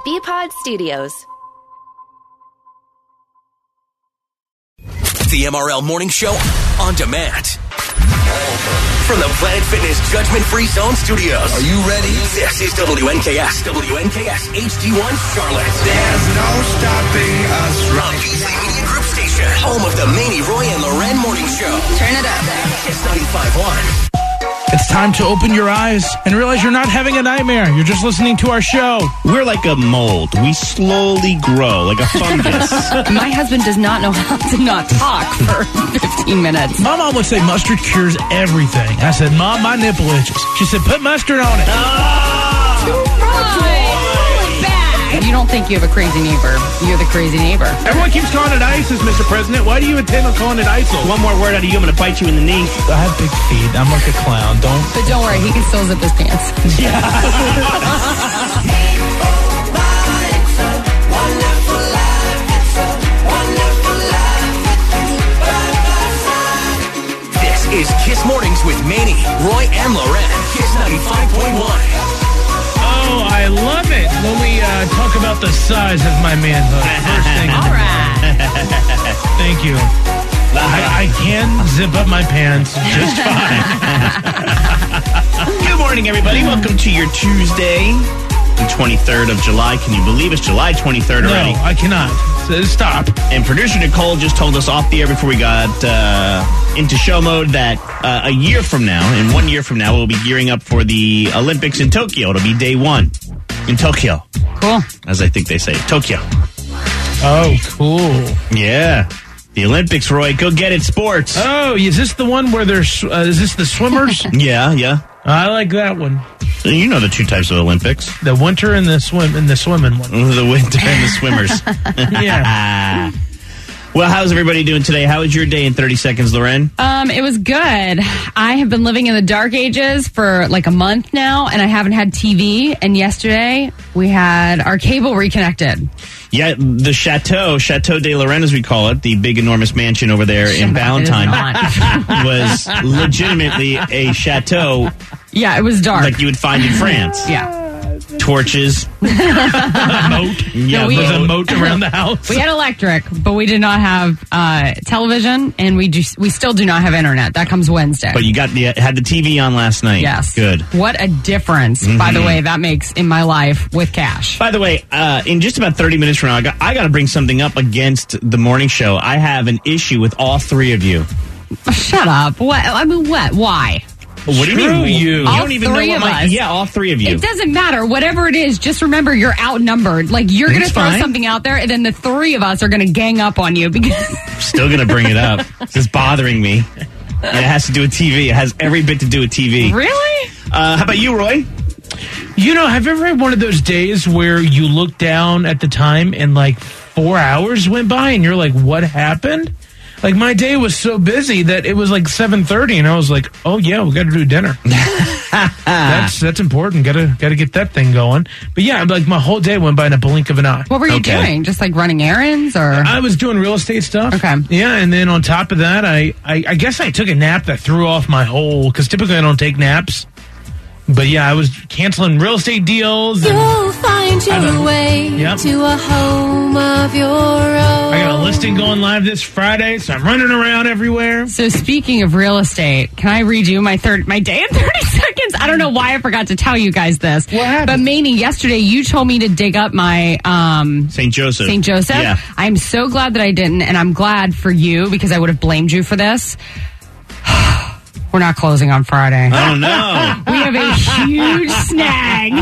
BPod Studios. The MRL Morning Show on demand. From the Planet Fitness Judgment Free Zone Studios. Are you ready? This is WNKS HD1 Charlotte. There's no stopping us A Beasley Media Group station. Home of the Manny, Roy, and Loren Morning Show. Turn it up. Kiss 95.1. It's time to open your eyes and realize you're not having a nightmare. You're just listening to our show. We're like a mold. We slowly grow like a fungus. My husband does not know how to not talk for 15 minutes. My mom would say mustard cures everything. I said, Mom, my nipple itches. She said, put mustard on it. You don't think you have a crazy neighbor. You're the crazy neighbor. Everyone keeps calling it ISIS, Mr. President. Why do you intend on calling it ISIL? One more word out of you, I'm going to bite you in the knee. I have big feet. I'm like a clown. But don't worry, he can still zip his pants. This is Kiss Mornings with Manny, Roy, and Loren. Kiss 95.1. Oh, I love it when we talk about the size of my manhood. First thing. All right. Thank you. I can zip up my pants just fine. Good morning, everybody. Welcome to your Tuesday, the 23rd of July. Can you believe it's July 23rd already? No, I cannot. Stop. And producer Nicole just told us off the air before we got into show mode that a year from now, and 1 year from now, we'll be gearing up for the Olympics in Tokyo. It'll be day one in Tokyo. Cool. As I think they say, Tokyo. Oh, cool. Yeah. The Olympics, Roy. Go get it, sports. Oh, is this the one where there's, is this the swimmers? Yeah. I like that one. You know the two types of Olympics. The winter and the swimming one. The winter and the swimmers. Yeah. Well, how's everybody doing today? How was your day in 30 seconds, Loren? It was good. I have been living in the dark ages for like a month now, and I haven't had TV. And yesterday, we had our cable reconnected. Yeah, the Chateau de Lorraine, as we call it, the big, enormous mansion over there in Ballantyne, was legitimately a chateau. Yeah, it was dark. Like you would find in France. Yeah. Torches. A moat. Yeah, No, There's a moat around the house. We had electric, but we did not have television, and we still do not have internet. That comes Wednesday. But you had the TV on last night. Yes. Good. What a difference, by the way, that makes in my life with cash. By the way, in just about 30 minutes from now, I got to bring something up against the morning show. I have an issue with all three of you. Shut up. What? I mean, what? Why? What do you mean? You. All don't even three know of what us. Yeah, all three of you. It doesn't matter. Whatever it is, just remember you're outnumbered. Like, you're going to throw fine. something out there, and then the three of us are going to gang up on you because Still going to bring it up. It's bothering me. And it has to do with TV. It has every bit to do with TV. Really? How about you, Roy? You know, have you ever had one of those days where you look down at the time and like 4 hours went by and you're like, what happened? Like, my day was so busy that it was like 7:30 and I was like, oh yeah, we got to do dinner. That's important. Gotta get that thing going. But yeah, like my whole day went by in a blink of an eye. What were you doing? Just like running errands, or? I was doing real estate stuff. Okay. Yeah, and then on top of that, I guess I took a nap that threw off my whole, because typically I don't take naps. But yeah, I was canceling real estate deals. You'll find your way to a home of your own. I got a listing going live this Friday, so I'm running around everywhere. So speaking of real estate, can I read you my day in 30 seconds? I don't know why I forgot to tell you guys this. What happened? But Manny, yesterday you told me to dig up my St. Joseph. St. Joseph. Yeah. I'm so glad that I didn't, and I'm glad for you because I would have blamed you for this. We're not closing on Friday. Oh, no. We have a huge snag.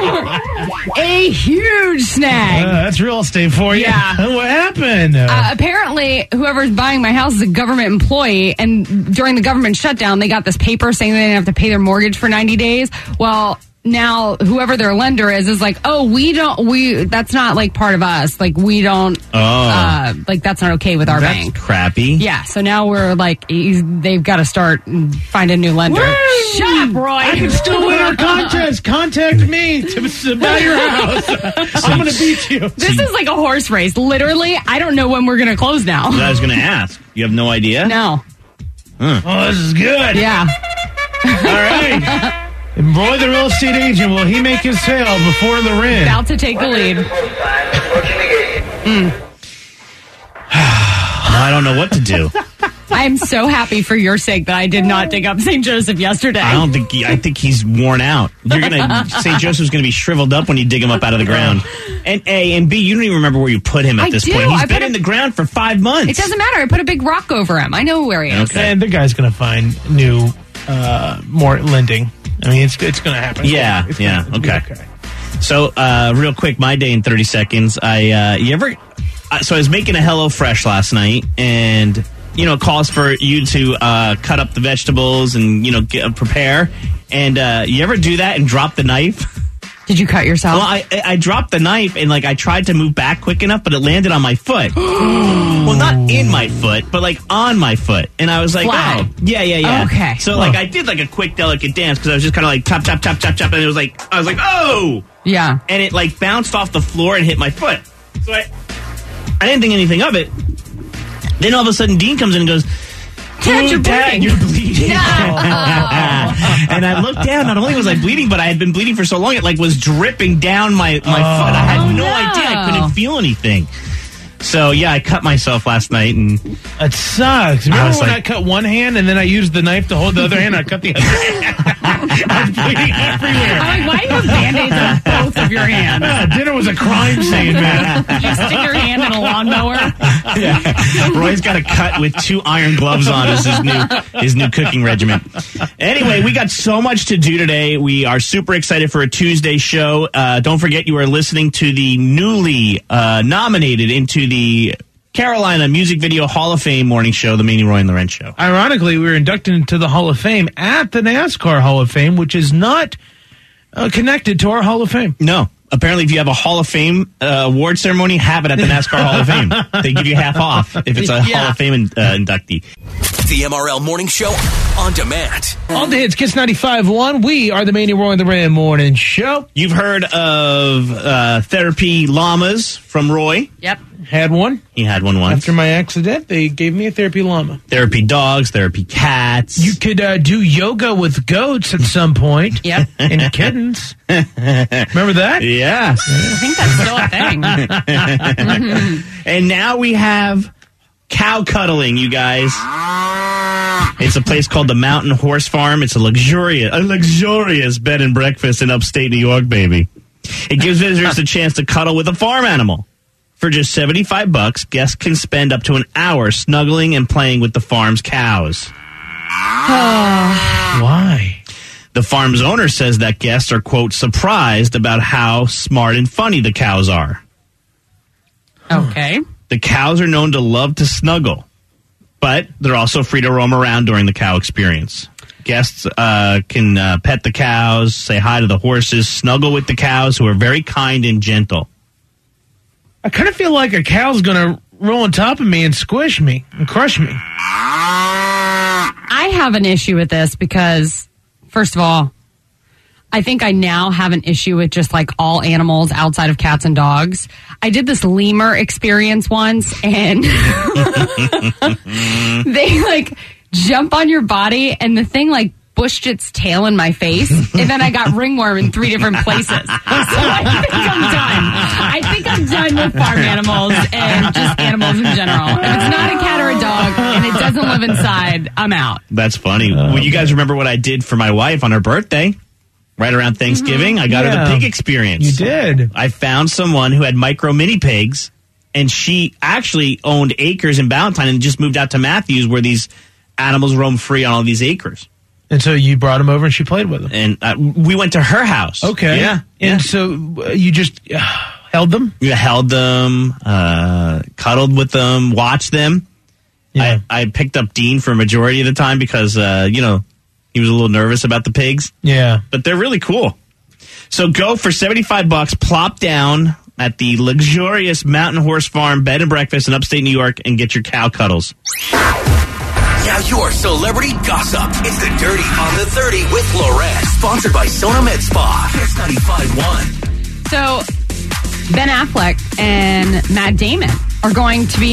A huge snag. That's real estate for you. Yeah. What happened? Apparently, whoever's buying my house is a government employee, and during the government shutdown, they got this paper saying they didn't have to pay their mortgage for 90 days. Well, now whoever their lender is like, oh, that's not like part of us. Like, we don't, like, that's not okay with our bank. That's crappy. Yeah, so now we're like, they've got to start and find a new lender. Woo! Shut up, Roy. I can still win our contest. Contact me to buy your house. I'm going to beat you. This is like a horse race. Literally, I don't know when we're going to close now. I was going to ask. You have no idea? No. Oh, this is good. Yeah. All right. Roy, the real estate agent, will he make his sale before the win? About to take the lead. I don't know what to do. I am so happy for your sake that I did not dig up St. Joseph yesterday. I think he's worn out. St. Joseph's going to be shriveled up when you dig him up out of the ground. And A, and B, you don't even remember where you put him at this point. He's been in the ground for 5 months. It doesn't matter. I put a big rock over him. I know where he is. Okay. And the guy's going to find new, more lending. I mean, it's going to happen. Yeah, okay. So, real quick, my day in 30 seconds. So I was making a HelloFresh last night, and it calls for you to cut up the vegetables and prepare. And you ever do that and drop the knife? Did you cut yourself? Well, I dropped the knife and I tried to move back quick enough, but it landed on my foot. Well, not in my foot, but on my foot. And I was like, flat. oh, yeah. Okay. So I did a quick delicate dance because I was just kind of chop, chop, chop, chop, chop, and I was like, oh, yeah. And it bounced off the floor and hit my foot. So I didn't think anything of it. Then all of a sudden, Dean comes in and goes, Dad, you're bleeding. You're bleeding. No. And I looked down. Not only was I bleeding, but I had been bleeding for so long, it was dripping down my foot. I had no idea. I couldn't feel anything. So, yeah, I cut myself last night. And it sucks. Remember when I cut one hand and then I used the knife to hold the other hand? I cut the other hand. I was bleeding everywhere. I'm like, why do you have Band-Aids on both of your hands? Dinner was a crime scene, man. Did you stick your hand in a lawnmower? Yeah. Roy's got a cut with 2 iron gloves on as his new cooking regimen. Anyway, we got so much to do today. We are super excited for a Tuesday show. Don't forget you are listening to the newly nominated into the Carolina Music Video Hall of Fame morning show, the Manny, Roy, and Lorenz Show. Ironically, we were inducted into the Hall of Fame at the NASCAR Hall of Fame, which is not connected to our Hall of Fame. No. Apparently, if you have a Hall of Fame award ceremony, have it at the NASCAR Hall of Fame. They give you half off if it's a Hall of Fame inductee. The MRL Morning Show on demand. All the hits, Kiss 95.1. We are the Manny, Roy, and the Ram Morning Show. You've heard of therapy llamas from Roy. Yep. Had one. He had one once. After my accident, they gave me a therapy llama. Therapy dogs, therapy cats. You could do yoga with goats at some point. Yep. And kittens. Remember that? Yeah. I think that's still a thing. And now we have cow cuddling, you guys. It's a place called the Mountain Horse Farm. It's a luxurious bed and breakfast in upstate New York, baby. It gives visitors the chance to cuddle with a farm animal. For just $75, guests can spend up to an hour snuggling and playing with the farm's cows. Why? The farm's owner says that guests are, quote, surprised about how smart and funny the cows are. Okay. The cows are known to love to snuggle, but they're also free to roam around during the cow experience. Guests can pet the cows, say hi to the horses, snuggle with the cows, who are very kind and gentle. I kind of feel like a cow's going to roll on top of me and squish me and crush me. I have an issue with this because, first of all, I think I now have an issue with just all animals outside of cats and dogs. I did this lemur experience once, and they jump on your body, and the thing bushed its tail in my face, and then I got ringworm in 3 different places. So I think I'm done. I think I'm done with farm animals and just animals in general. If it's not a cat or a dog and it doesn't live inside, I'm out. That's funny. Well, you guys remember what I did for my wife on her birthday? Right around Thanksgiving, I got her the pig experience. You did. I found someone who had micro mini pigs, and she actually owned acres in Ballantyne and just moved out to Matthews, where these animals roam free on all these acres. And so you brought him over and she played with him. And we went to her house. Okay. Yeah. And so you just held them? You held them, cuddled with them, watched them. Yeah. I picked up Dean for a majority of the time because, he was a little nervous about the pigs. Yeah. But they're really cool. So go for $75, plop down at the luxurious Mountain Horse Farm bed and breakfast in upstate New York and get your cow cuddles. Now your celebrity gossip. It's the Dirty on the 30 with Lorenz. Sponsored by Sona Med Spa. Kiss 95.1. So Ben Affleck and Matt Damon are going to be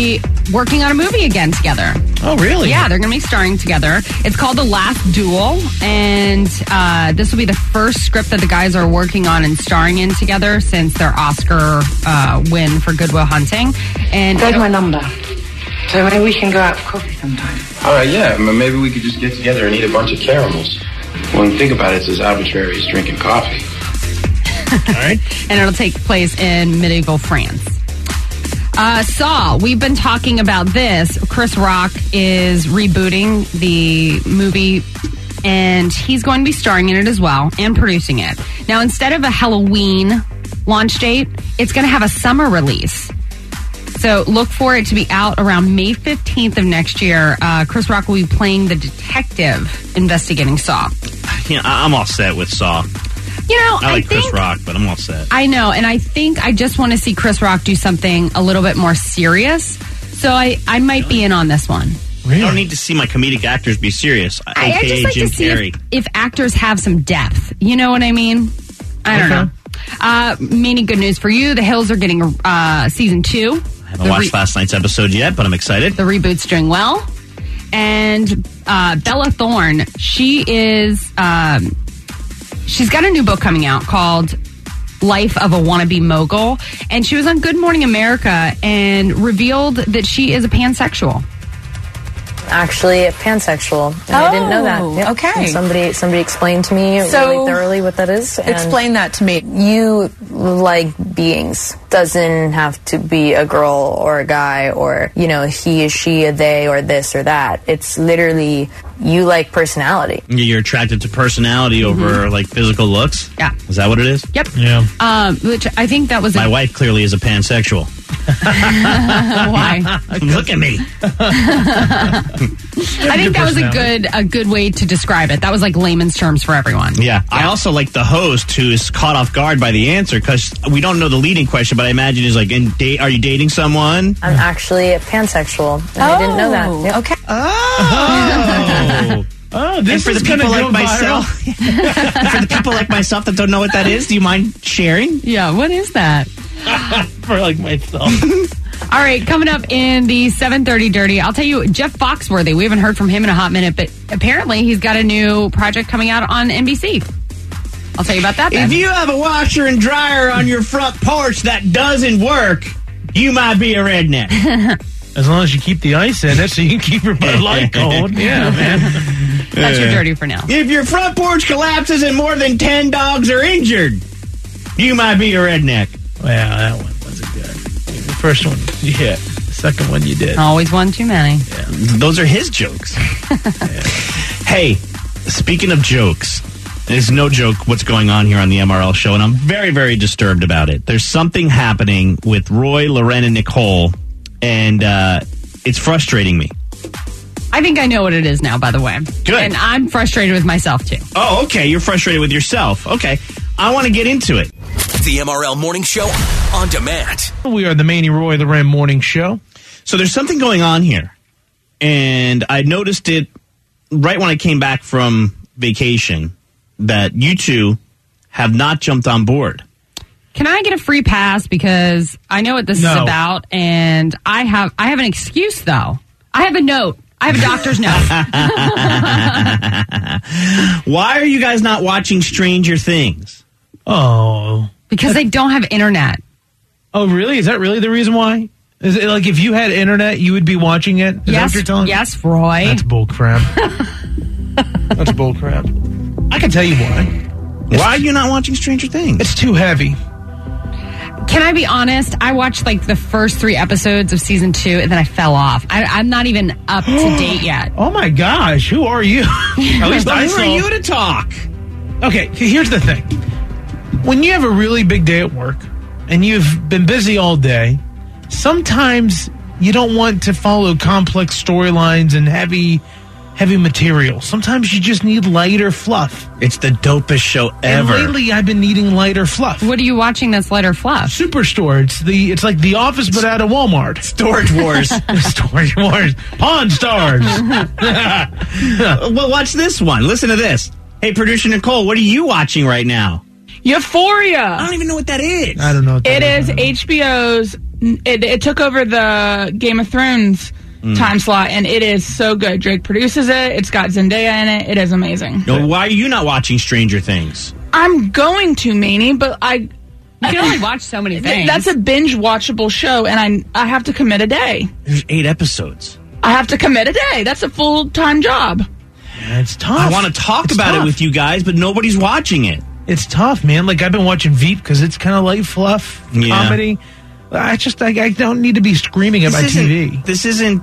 working on a movie again together. Oh, really? Yeah, they're going to be starring together. It's called The Last Duel, and this will be the first script that the guys are working on and starring in together since their Oscar win for Good Will Hunting. And Take my number. So maybe we can go out for coffee sometime. Yeah, maybe we could just get together and eat a bunch of caramels. When you think about it, it's as arbitrary as drinking coffee. All right. And it'll take place in medieval France. Saw, we've been talking about this. Chris Rock is rebooting the movie, and he's going to be starring in it as well and producing it. Now, instead of a Halloween launch date, it's going to have a summer release. So look for it to be out around May 15th of next year. Chris Rock will be playing the detective investigating Saw. Yeah, I'm all set with Saw. You know, I like Chris Rock, but I'm all set. I know, and I think I just want to see Chris Rock do something a little bit more serious. So I might be in on this one. Really? I don't need to see my comedic actors be serious. I just like Jim to see Carrey. if actors have some depth. You know what I mean? I don't know. Many good news for you. The Hills are getting season 2. I haven't watched last night's episode yet, but I'm excited. The reboot's doing well. And Bella Thorne, she is... she's got a new book coming out called Life of a Wannabe Mogul. And she was on Good Morning America and revealed that she is a pansexual. Actually, pansexual. And I didn't know that. Yep. Okay. And somebody explained to me really thoroughly what that is. And explain that to me. You like beings. Doesn't have to be a girl or a guy or, you know, he, she, a they, or this or that. It's literally you like personality. You're attracted to personality over like physical looks? Yeah. Is that what it is? Yep. Yeah. Which I think that was... My wife clearly is a pansexual. Why? Look at me. I think that was a good way to describe it. That was like layman's terms for everyone. Yeah. I also like the host who is caught off guard by the answer because we don't know the leading question, but I imagine is like, are you dating someone? I'm actually a pansexual, and I didn't know that. Yep. Okay. Oh, this and for is the people gonna like myself, for the people like myself that don't know what that is, do you mind sharing? Yeah, what is that? For like myself. All right, coming up in the 7:30 Dirty, I'll tell you, Jeff Foxworthy. We haven't heard from him in a hot minute, but apparently he's got a new project coming out on NBC. I'll tell you about that then. If you have a washer and dryer on your front porch that doesn't work, you might be a redneck. As long as you keep the ice in it so you can keep your Bud Light cold. Yeah, man. That's your dirty for now. If your front porch collapses and more than 10 dogs are injured, you might be a redneck. Well, that one wasn't good. The first one you hit. The second one you did. Always one too many. Yeah. Those are his jokes. Hey, speaking of jokes, it's no joke what's going on here on the MRL show, and I'm very, very disturbed about it. There's something happening with Roy, Loren, and Nicole, and it's frustrating me. I think I know what it is now, by the way. Good. And I'm frustrated with myself, too. Oh, okay. You're frustrated with yourself. Okay. I want to get into it. The MRL Morning Show on demand. We are the Manny Roy Loren Morning Show. So there's something going on here, and I noticed it right when I came back from vacation that you two have not jumped on board. Can I get a free pass because I know what this is about, and I have an excuse though. I have a note. I have a doctor's note. Why are you guys not watching Stranger Things? Oh, because they don't have internet. Oh, really? Is that really the reason why? Is it like if you had internet, you would be watching it? Is that what you're telling me? Yes, Roy. That's bullcrap. That's bullcrap. I can tell you why. Why are you not watching Stranger Things? It's too heavy. Can I be honest? I watched like the first 3 episodes of season 2 and then I fell off. I'm not even up to date yet. Oh my gosh, who are you? At least I Who are you to talk? Okay, here's the thing. When you have a really big day at work and you've been busy all day, sometimes you don't want to follow complex storylines and heavy material. Sometimes you just need lighter fluff. It's the dopest show ever. And lately, I've been needing lighter fluff. What are you watching that's lighter fluff? Superstore. It's like The Office, but out of Walmart. Storage Wars. Storage Wars. Pawn Stars. Well, watch this one. Listen to this. Hey, producer Nicole, what are you watching right now? Euphoria. I don't even know what that is. I don't know. It is HBO's. It took over the Game of Thrones time slot, and it is so good. Drake produces it. It's got Zendaya in it. It is amazing. No, why are you not watching Stranger Things? I'm going to, Manny, but You can only watch so many things. That's a binge watchable show, and I have to commit a day. There's 8 episodes. I have to commit a day. That's a full-time job. Yeah, it's tough. I want to talk about it with you guys, but nobody's watching it. It's tough, man. Like, I've been watching Veep because it's kind of light fluff comedy. I don't need to be screaming at my TV. This isn't,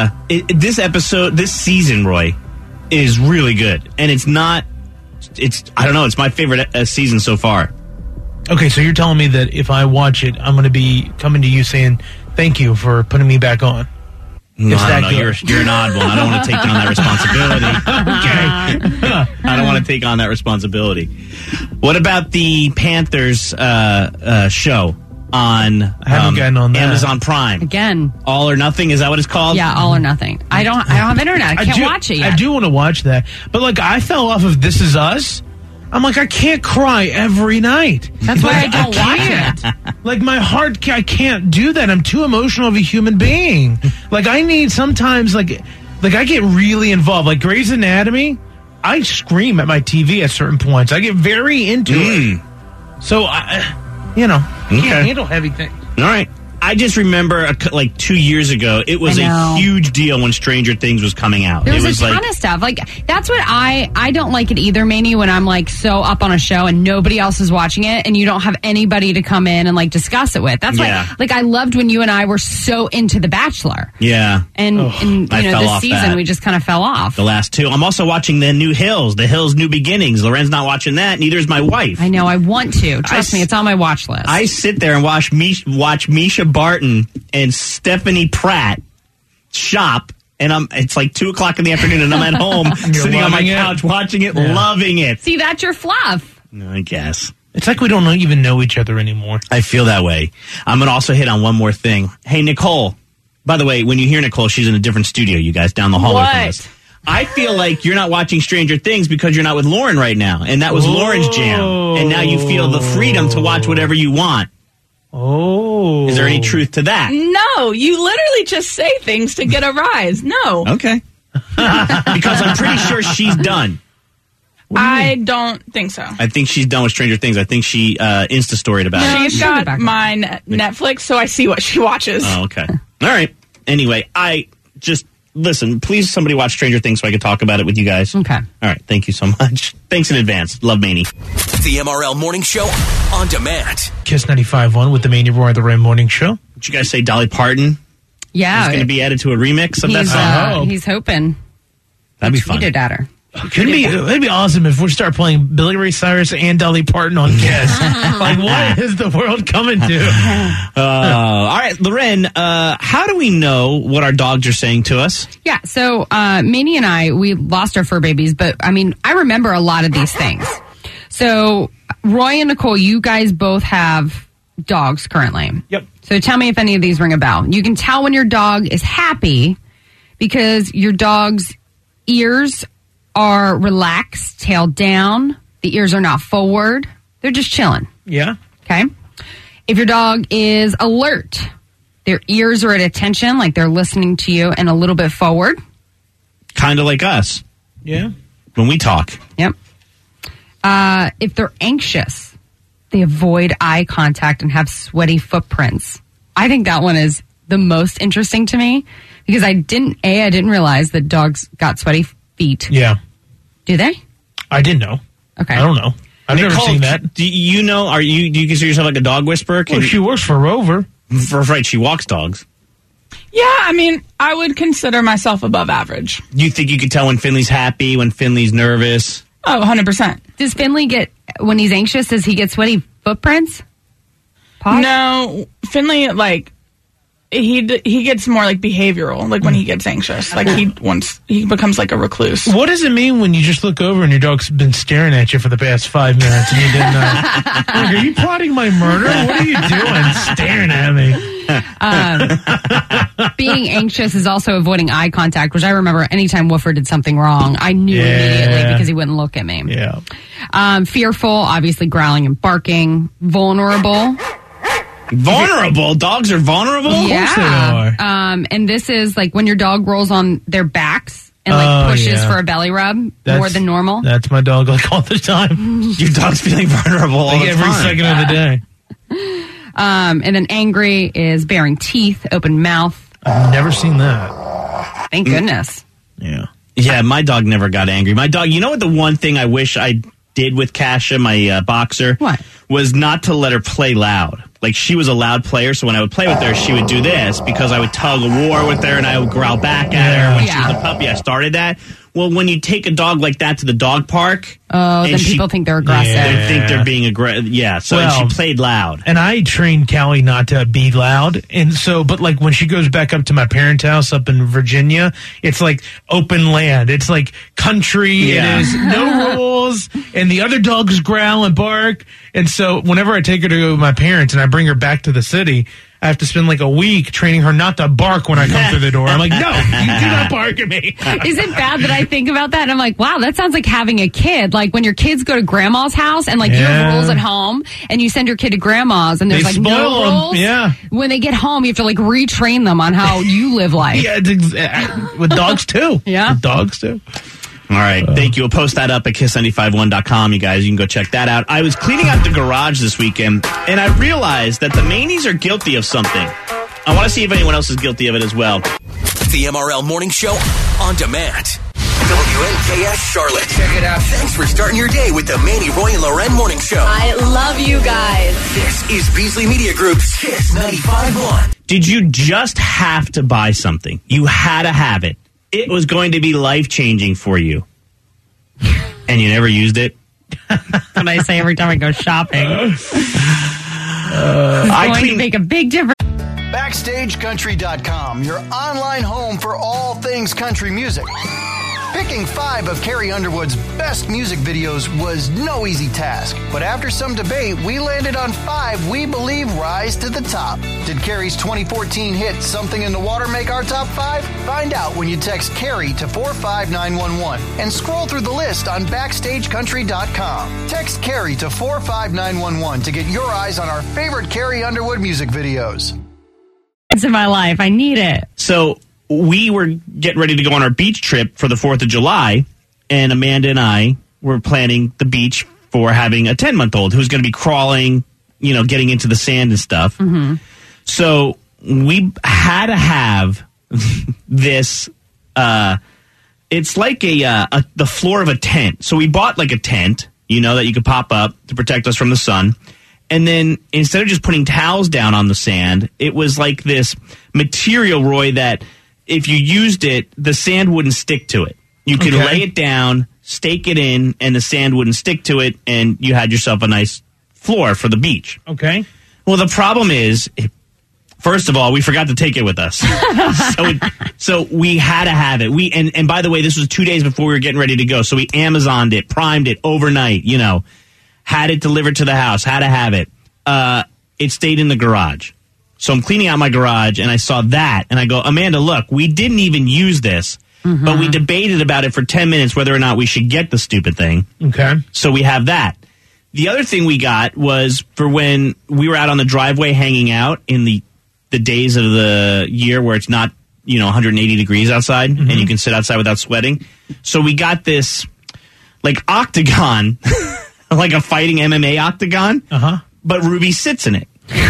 this season, Roy, is really good. And I don't know, it's my favorite season so far. Okay, so you're telling me that if I watch it, I'm going to be coming to you saying, thank you for putting me back on. No, I don't know. You're an odd one. I don't want to take on that responsibility. Okay. I don't want to take on that responsibility. What about the Panthers show on Amazon Prime? Again. All or Nothing, is that what it's called? Yeah, All or Nothing. I don't have internet. I can't watch it yet. I do want to watch that. But like, I fell off of This Is Us. I'm like, I can't cry every night. That's why I don't watch it. Like, my heart, I can't do that. I'm too emotional of a human being. Like, I need sometimes, like I get really involved. Like, Grey's Anatomy, I scream at my TV at certain points. I get very into it. So, can't handle heavy things. All right. I just remember, 2 years ago, it was a huge deal when Stranger Things was coming out. There was a ton of stuff. Like, that's what I don't like it either, Manny, when I'm, like, so up on a show and nobody else is watching it and you don't have anybody to come in and, like, discuss it with. That's why, like, I loved when you and I were so into The Bachelor. Yeah. And this season, we just kind of fell off. The last 2. I'm also watching The Hills New Beginnings. Loren's not watching that. Neither is my wife. I know. I want to. Trust me, it's on my watch list. I sit there and watch Misha Barton and Stephanie Pratt shop, and it's like 2:00 in the afternoon, and I'm at home sitting on my couch watching it, loving it. See, that's your fluff. I guess. It's like we don't even know each other anymore. I feel that way. I'm going to also hit on one more thing. Hey, Nicole. By the way, when you hear Nicole, she's in a different studio, you guys, down the hallway from us. I feel like you're not watching Stranger Things because you're not with Lauren right now, and that was Lauren's jam. And now you feel the freedom to watch whatever you want. Oh. Is there any truth to that? No, you literally just say things to get a rise. No. Okay. Because I'm pretty sure she's done. I don't think so. I think she's done with Stranger Things. I think she Insta-storied about it. She's got my Netflix, so I see what she watches. Oh, okay. All right. Anyway, listen, please somebody watch Stranger Things so I can talk about it with you guys. Okay. All right. Thank you so much. Thanks in advance. Love Manny. The MRL Morning Show on demand. Kiss 95.1 with the Manny Roar the Ray Morning Show. Did you guys say Dolly Parton? Yeah. Is going to be added to a remix of that song? He's hoping. That'd be fun. He tweeted at her. It'd be awesome if we start playing Billy Ray Cyrus and Dolly Parton on Kiss. Like, what is the world coming to? All right, Loren, how do we know what our dogs are saying to us? Yeah, so Manny and I, we lost our fur babies, but I mean, I remember a lot of these things. So Roy and Nicole, you guys both have dogs currently. Yep. So tell me if any of these ring a bell. You can tell when your dog is happy because your dog's ears are relaxed, tail down. The ears are not forward. They're just chilling. Yeah. Okay. If your dog is alert, their ears are at attention, like they're listening to you and a little bit forward. Kind of like us. Yeah. When we talk. Yep. If they're anxious, they avoid eye contact and have sweaty footprints. I think that one is the most interesting to me because I didn't realize that dogs got sweaty feet. Yeah. Do they? I didn't know. Okay. I don't know. I've never seen that. Do you know? Do you consider yourself like a dog whisperer? She works for Rover. Right, she walks dogs. Yeah, I mean, I would consider myself above average. You think you can tell when Finley's happy, when Finley's nervous? Oh, 100%. Does Finley when he's anxious, does he get sweaty footprints? Pause? No, Finley, he gets more like behavioral, like when he gets anxious. Like he becomes like a recluse. What does it mean when you just look over and your dog's been staring at you for the past 5 minutes and you didn't know? Like, are you plotting my murder? What are you doing staring at me? Being anxious is also avoiding eye contact, which I remember anytime Woofer did something wrong, I knew immediately because he wouldn't look at me. Yeah. Fearful, obviously growling and barking. Vulnerable. Vulnerable? Dogs are vulnerable? Yeah. Of course they are. And this is like when your dog rolls on their backs and like pushes for a belly rub more than normal. That's my dog like all the time. Your dog's feeling vulnerable all the every time. second of the day. And then angry is baring teeth, open mouth. I've never seen that. Thank goodness. Yeah. Yeah, my dog never got angry. My dog, you know what the one thing I wish I did with Kasha, my boxer? What? Was not to let her play loud. Like, she was a loud player, so when I would play with her, she would do this because I would tug a war with her and I would growl back at her when she was a puppy. I started that. Well, when you take a dog like that to the dog park... Oh, then people think they're aggressive. They think they're being aggressive. Yeah, so and she played loud. And I trained Callie not to be loud. And so, but like when she goes back up to my parents' house up in Virginia, it's like open land. It's like country. Yeah. It is no rules. And the other dogs growl and bark. And so whenever I take her to go with my parents and I bring her back to the city, I have to spend like a week training her not to bark when I come through the door. I'm like, no, you do not bark at me. Is it bad that I think about that? And I'm like, wow, that sounds like having a kid. Like when your kids go to grandma's house and like you have rules at home and you send your kid to grandma's and there's They like spoil no them. rules. Yeah. When they get home, you have to like retrain them on how you live life. Yeah, with dogs too. Yeah. With dogs too. All right, thank you. We'll post that up at kiss951.com, you guys. You can go check that out. I was cleaning out the garage this weekend, and I realized that the Manies are guilty of something. I want to see if anyone else is guilty of it as well. The MRL Morning Show on demand. WNKS Charlotte. Check it out. Thanks for starting your day with the Manny, Roy, and Loren Morning Show. I love you guys. This is Beasley Media Group's Kiss 95.1. Did you just have to buy something? You had to have it. It was going to be life-changing for you. And you never used it? That's what I say every time I go shopping. It's going to make a big difference. BackstageCountry.com, your online home for all things country music. Picking 5 of Carrie Underwood's best music videos was no easy task, but after some debate, we landed on 5 we believe rise to the top. Did Carrie's 2014 hit Something in the Water make our top 5? Find out when you text Carrie to 45911 and scroll through the list on BackstageCountry.com. Text Carrie to 45911 to get your eyes on our favorite Carrie Underwood music videos. It's in my life. I need it. So we were getting ready to go on our beach trip for the 4th of July, and Amanda and I were planning the beach for having a 10-month-old who's going to be crawling, you know, getting into the sand and stuff. Mm-hmm. So we had to have this, it's like the floor of a tent. So we bought like a tent, you know, that you could pop up to protect us from the sun. And then instead of just putting towels down on the sand, it was like this material, Roy, that if you used it, the sand wouldn't stick to it. You could lay it down, stake it in, and the sand wouldn't stick to it, and you had yourself a nice floor for the beach. Okay. Well, the problem is, first of all, we forgot to take it with us. so we had to have it. And by the way, this was 2 days before we were getting ready to go. So we Amazoned it, primed it overnight, you know, had it delivered to the house, had to have it. It stayed in the garage. So I'm cleaning out my garage, and I saw that, and I go, Amanda, look, we didn't even use this, but we debated about it for 10 minutes whether or not we should get the stupid thing. Okay. So we have that. The other thing we got was for when we were out on the driveway hanging out in the days of the year where it's not, you know, 180 degrees outside, and you can sit outside without sweating. So we got this, like, octagon, like a fighting MMA octagon, but Ruby sits in it.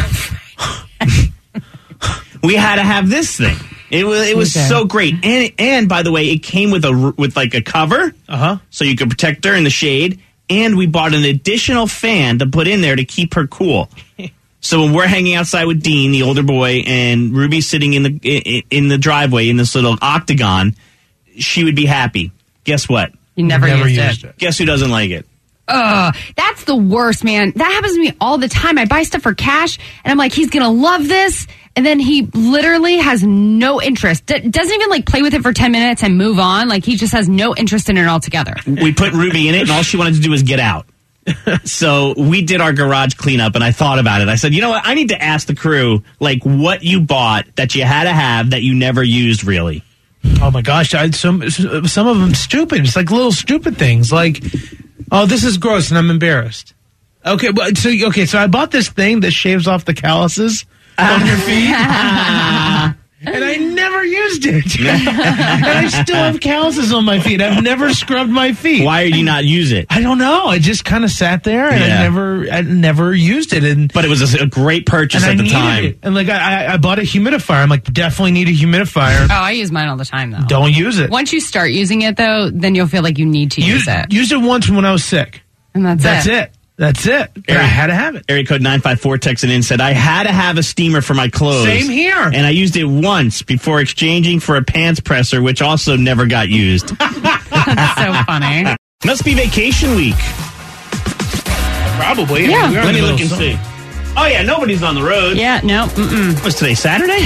We had to have this thing. It was so great, and by the way, it came with like a cover, so you could protect her in the shade. And we bought an additional fan to put in there to keep her cool. So when we're hanging outside with Dean, the older boy, and Ruby sitting in the driveway in this little octagon, she would be happy. Guess what? You never used it. Guess who doesn't like it? That's the worst, man. That happens to me all the time. I buy stuff for cash, and I'm like, he's going to love this. And then he literally has no interest. Doesn't even like play with it for 10 minutes and move on. Like he just has no interest in it altogether. We put Ruby in it, and all she wanted to do was get out. So we did our garage cleanup, and I thought about it. I said, you know what? I need to ask the crew, like, what you bought that you had to have that you never used, really. Oh, my gosh. Some of them stupid. It's like little stupid things. Like, oh, this is gross, and I'm embarrassed. Okay, so I bought this thing that shaves off the calluses on your feet. And I never used it. And I still have calluses on my feet. I've never scrubbed my feet. Why did you not use it? I don't know. I just kind of sat there and I never used it. But it was a great purchase at the time. It. And like I bought a humidifier. I'm like, definitely need a humidifier. Oh, I use mine all the time though. Don't use it. Once you start using it though, then you'll feel like you need to use it. Used it once when I was sick. And that's it. That's it. I had to have it. Area code 954 texted in, said, I had to have a steamer for my clothes. Same here. And I used it once before exchanging for a pants presser, which also never got used. That's so funny. Must be vacation week. Probably. Yeah. Let me look and see. Oh, yeah, nobody's on the road. Yeah, no. What's today, Saturday?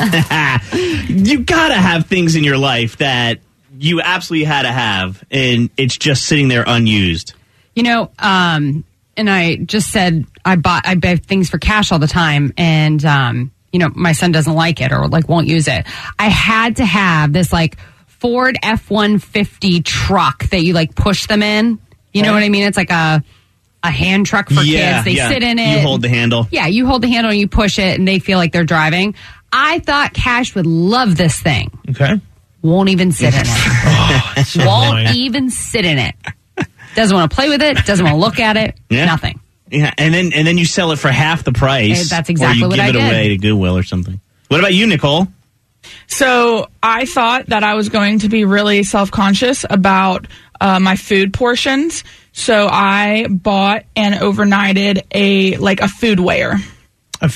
You gotta have things in your life that you absolutely had to have, and it's just sitting there unused. You know, and I just said I buy things for cash all the time, and you know, my son doesn't like it or like won't use it. I had to have this like Ford F-150 truck that you like push them in. You know what I mean? It's like a hand truck for kids. They sit in it. You hold the handle. Yeah, you hold the handle and you push it, and they feel like they're driving. I thought Cash would love this thing. Okay. Won't even sit in it. So Won't annoying. even sit in it. Doesn't want to play with it. Doesn't want to look at it. Yeah. Nothing. Yeah, and then you sell it for half the price. That's exactly what I did. Or you give it away to Goodwill or something. What about you, Nicole? So I thought that I was going to be really self-conscious about my food portions. So I bought and overnighted a food weigher. I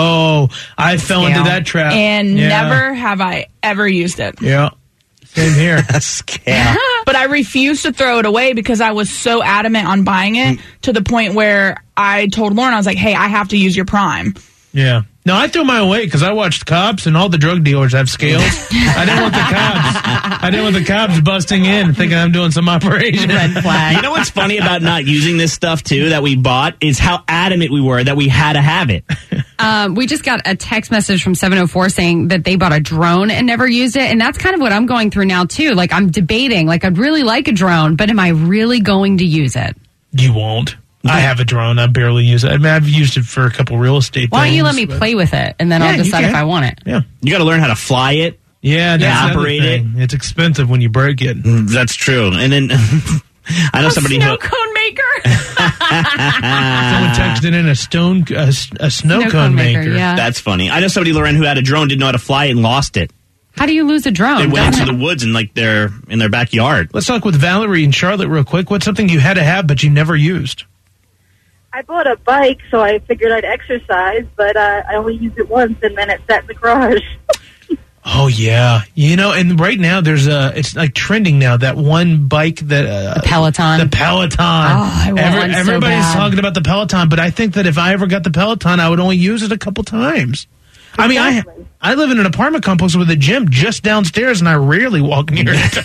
fell into that trap. And never have I ever used it. Yeah. Same here. Scale. But I refused to throw it away because I was so adamant on buying it to the point where I told Lauren, I was like, hey, I have to use your Prime. Yeah. No, I threw mine away because I watched Cops and all the drug dealers have scales. I didn't want the cops busting in thinking I'm doing some operation. Red flag. You know what's funny about not using this stuff, too, that we bought is how adamant we were that we had to have it. We just got a text message from 704 saying that they bought a drone and never used it. And that's kind of what I'm going through now, too. Like, I'm debating, like, I'd really like a drone, but am I really going to use it? You won't. I have a drone. I barely use it. I mean, I've used it for a couple real estate Why things. don't you let me play with it, and then I'll decide if I want it. Yeah. You got to learn how to fly it. Yeah, that's operate it. It's expensive when you break it. That's true. And then I know somebody snow cone maker. Someone texted in a snow cone maker. Yeah. That's funny. I know somebody, Lauren, who had a drone, didn't know how to fly it and lost it. How do you lose a drone? They went into the woods in their backyard. Let's talk with Valerie and Charlotte real quick. What's something you had to have but you never used? I bought a bike, so I figured I'd exercise, but I only used it once, and then it sat in the garage. Oh, yeah. You know, and right now it's like trending now, that one bike that... the Peloton. The Peloton. Oh, I want one so everybody's bad. talking about the Peloton, but I think that if I ever got the Peloton, I would only use it a couple times. Exactly. I mean, I live in an apartment complex with a gym just downstairs, and I rarely walk near it.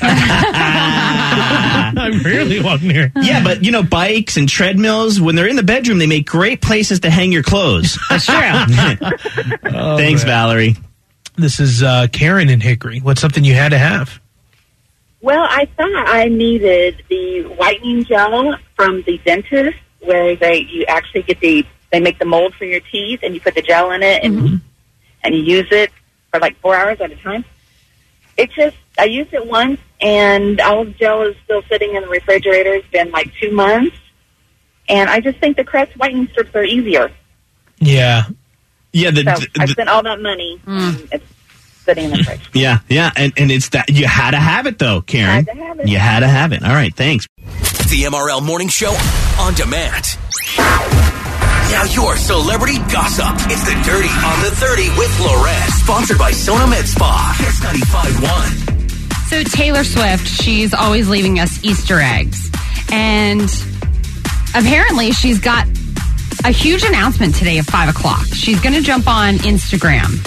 I rarely walk near. Yeah, but, you know, bikes and treadmills, when they're in the bedroom, they make great places to hang your clothes. That's true. Thanks, Valerie. This is Karen in Hickory. What's something you had to have? Well, I thought I needed the whitening gel from the dentist, where you actually get they make the mold for your teeth, and you put the gel in it, and you use it for like 4 hours at a time. I used it once, and all the gel is still sitting in the refrigerator. It's been like 2 months, and I just think the Crest whitening strips are easier. Yeah. Yeah, So I spent all that money, and it's sitting in the fridge. Yeah, and it's that you had to have it though, Karen. Had to have it. You had to have it. All right, thanks. The MRL Morning Show on demand. Now your celebrity gossip. It's the Dirty on the 30 with Loren. Sponsored by Sona Med Spa. Kiss 95.1. So Taylor Swift, she's always leaving us Easter eggs. And apparently she's got a huge announcement today at 5 o'clock. She's going to jump on Instagram.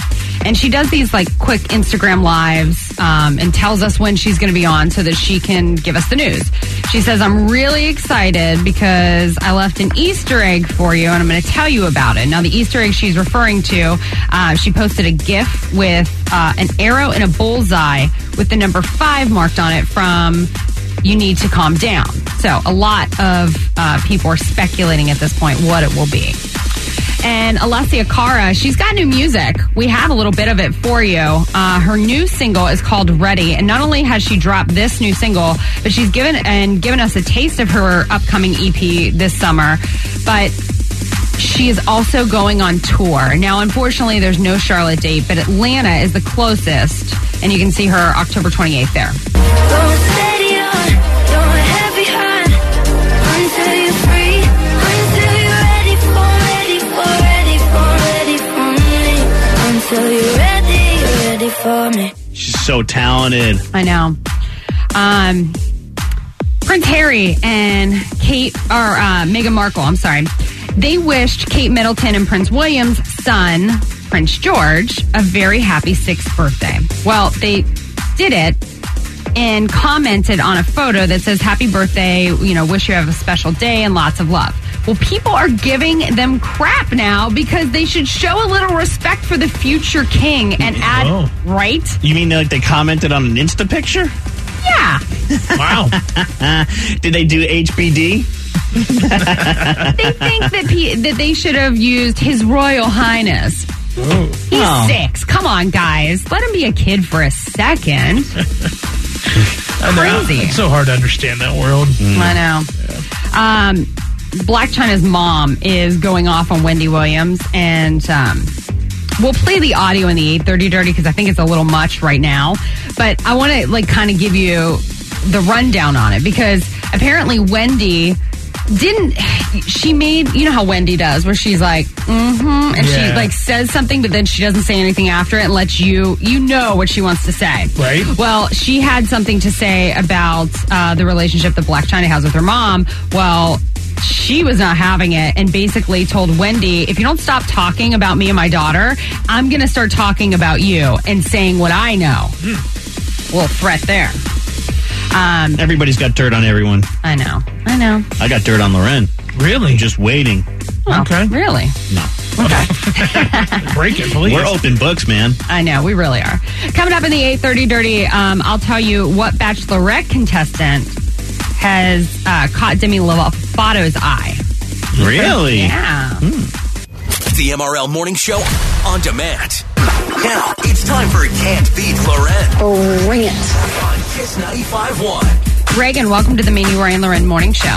And she does these like quick Instagram lives and tells us when she's going to be on so that she can give us the news. She says, I'm really excited because I left an Easter egg for you and I'm going to tell you about it. Now, the Easter egg she's referring to, she posted a GIF with an arrow and a bullseye with the number 5 marked on it from You Need to Calm Down. So a lot of people are speculating at this point what it will be. And Alessia Cara, she's got new music. We have a little bit of it for you. Her new single is called Ready. And not only has she dropped this new single, but she's given us a taste of her upcoming EP this summer. But she is also going on tour. Now, unfortunately, there's no Charlotte date, but Atlanta is the closest. And you can see her October 28th there. Go steady on, go heavy on, until you're free, until you're ready for me, until you're ready for me. She's so talented. I know. Prince Harry and Meghan Markle, they wished Kate Middleton and Prince William's son, Prince George, a very happy 6th birthday. Well, they did it and commented on a photo that says, happy birthday, wish you have a special day and lots of love. Well, people are giving them crap now because they should show a little respect for the future king and add, right? You mean like they commented on an Insta picture? Yeah. Wow. Did they do HBD? They think that they should have used His Royal Highness. Ooh. He's 6. Come on, guys. Let him be a kid for a second. Crazy. It's so hard to understand that world. I know. Yeah. Black China's mom is going off on Wendy Williams, and we'll play the audio in the 8:30 Dirty because I think it's a little much right now. But I want to kind of give you the rundown on it because apparently Wendy she made, how Wendy does, where she's like, and she says something, but then she doesn't say anything after it and lets you know what she wants to say. Right. Well, she had something to say about the relationship that Blac Chyna has with her mom. Well, she was not having it and basically told Wendy, if you don't stop talking about me and my daughter, I'm going to start talking about you and saying what I know. Little threat there. Everybody's got dirt on everyone. I know. I got dirt on Loren. Really? I'm just waiting. Well, okay. Really? No. Okay. Break it, please. We're open books, man. I know, we really are. Coming up in the 8:30 Dirty, I'll tell you what Bachelorette contestant has caught Demi Lovato's eye. Really? Yeah. The MRL Morning Show on demand. Now it's time for Can't Beat Loren. Bring it. On Kiss 95.1. Reagan, welcome to the Mini Roy and Loren Morning Show.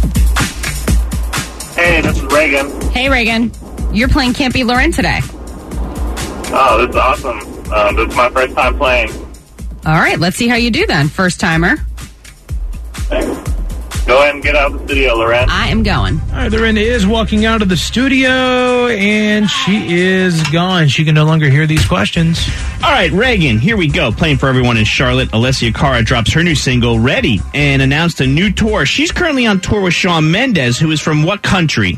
Hey, this is Reagan. Hey, Reagan. You're playing Can't Beat Loren today. Oh, this is awesome. This is my first time playing. All right, let's see how you do then. First timer. Thanks. Go ahead and get out of the studio, Loren. I am going. All right, Loren is walking out of the studio, and she is gone. She can no longer hear these questions. All right, Reagan, here we go. Playing for everyone in Charlotte, Alessia Cara drops her new single, Ready, and announced a new tour. She's currently on tour with Shawn Mendes, who is from what country?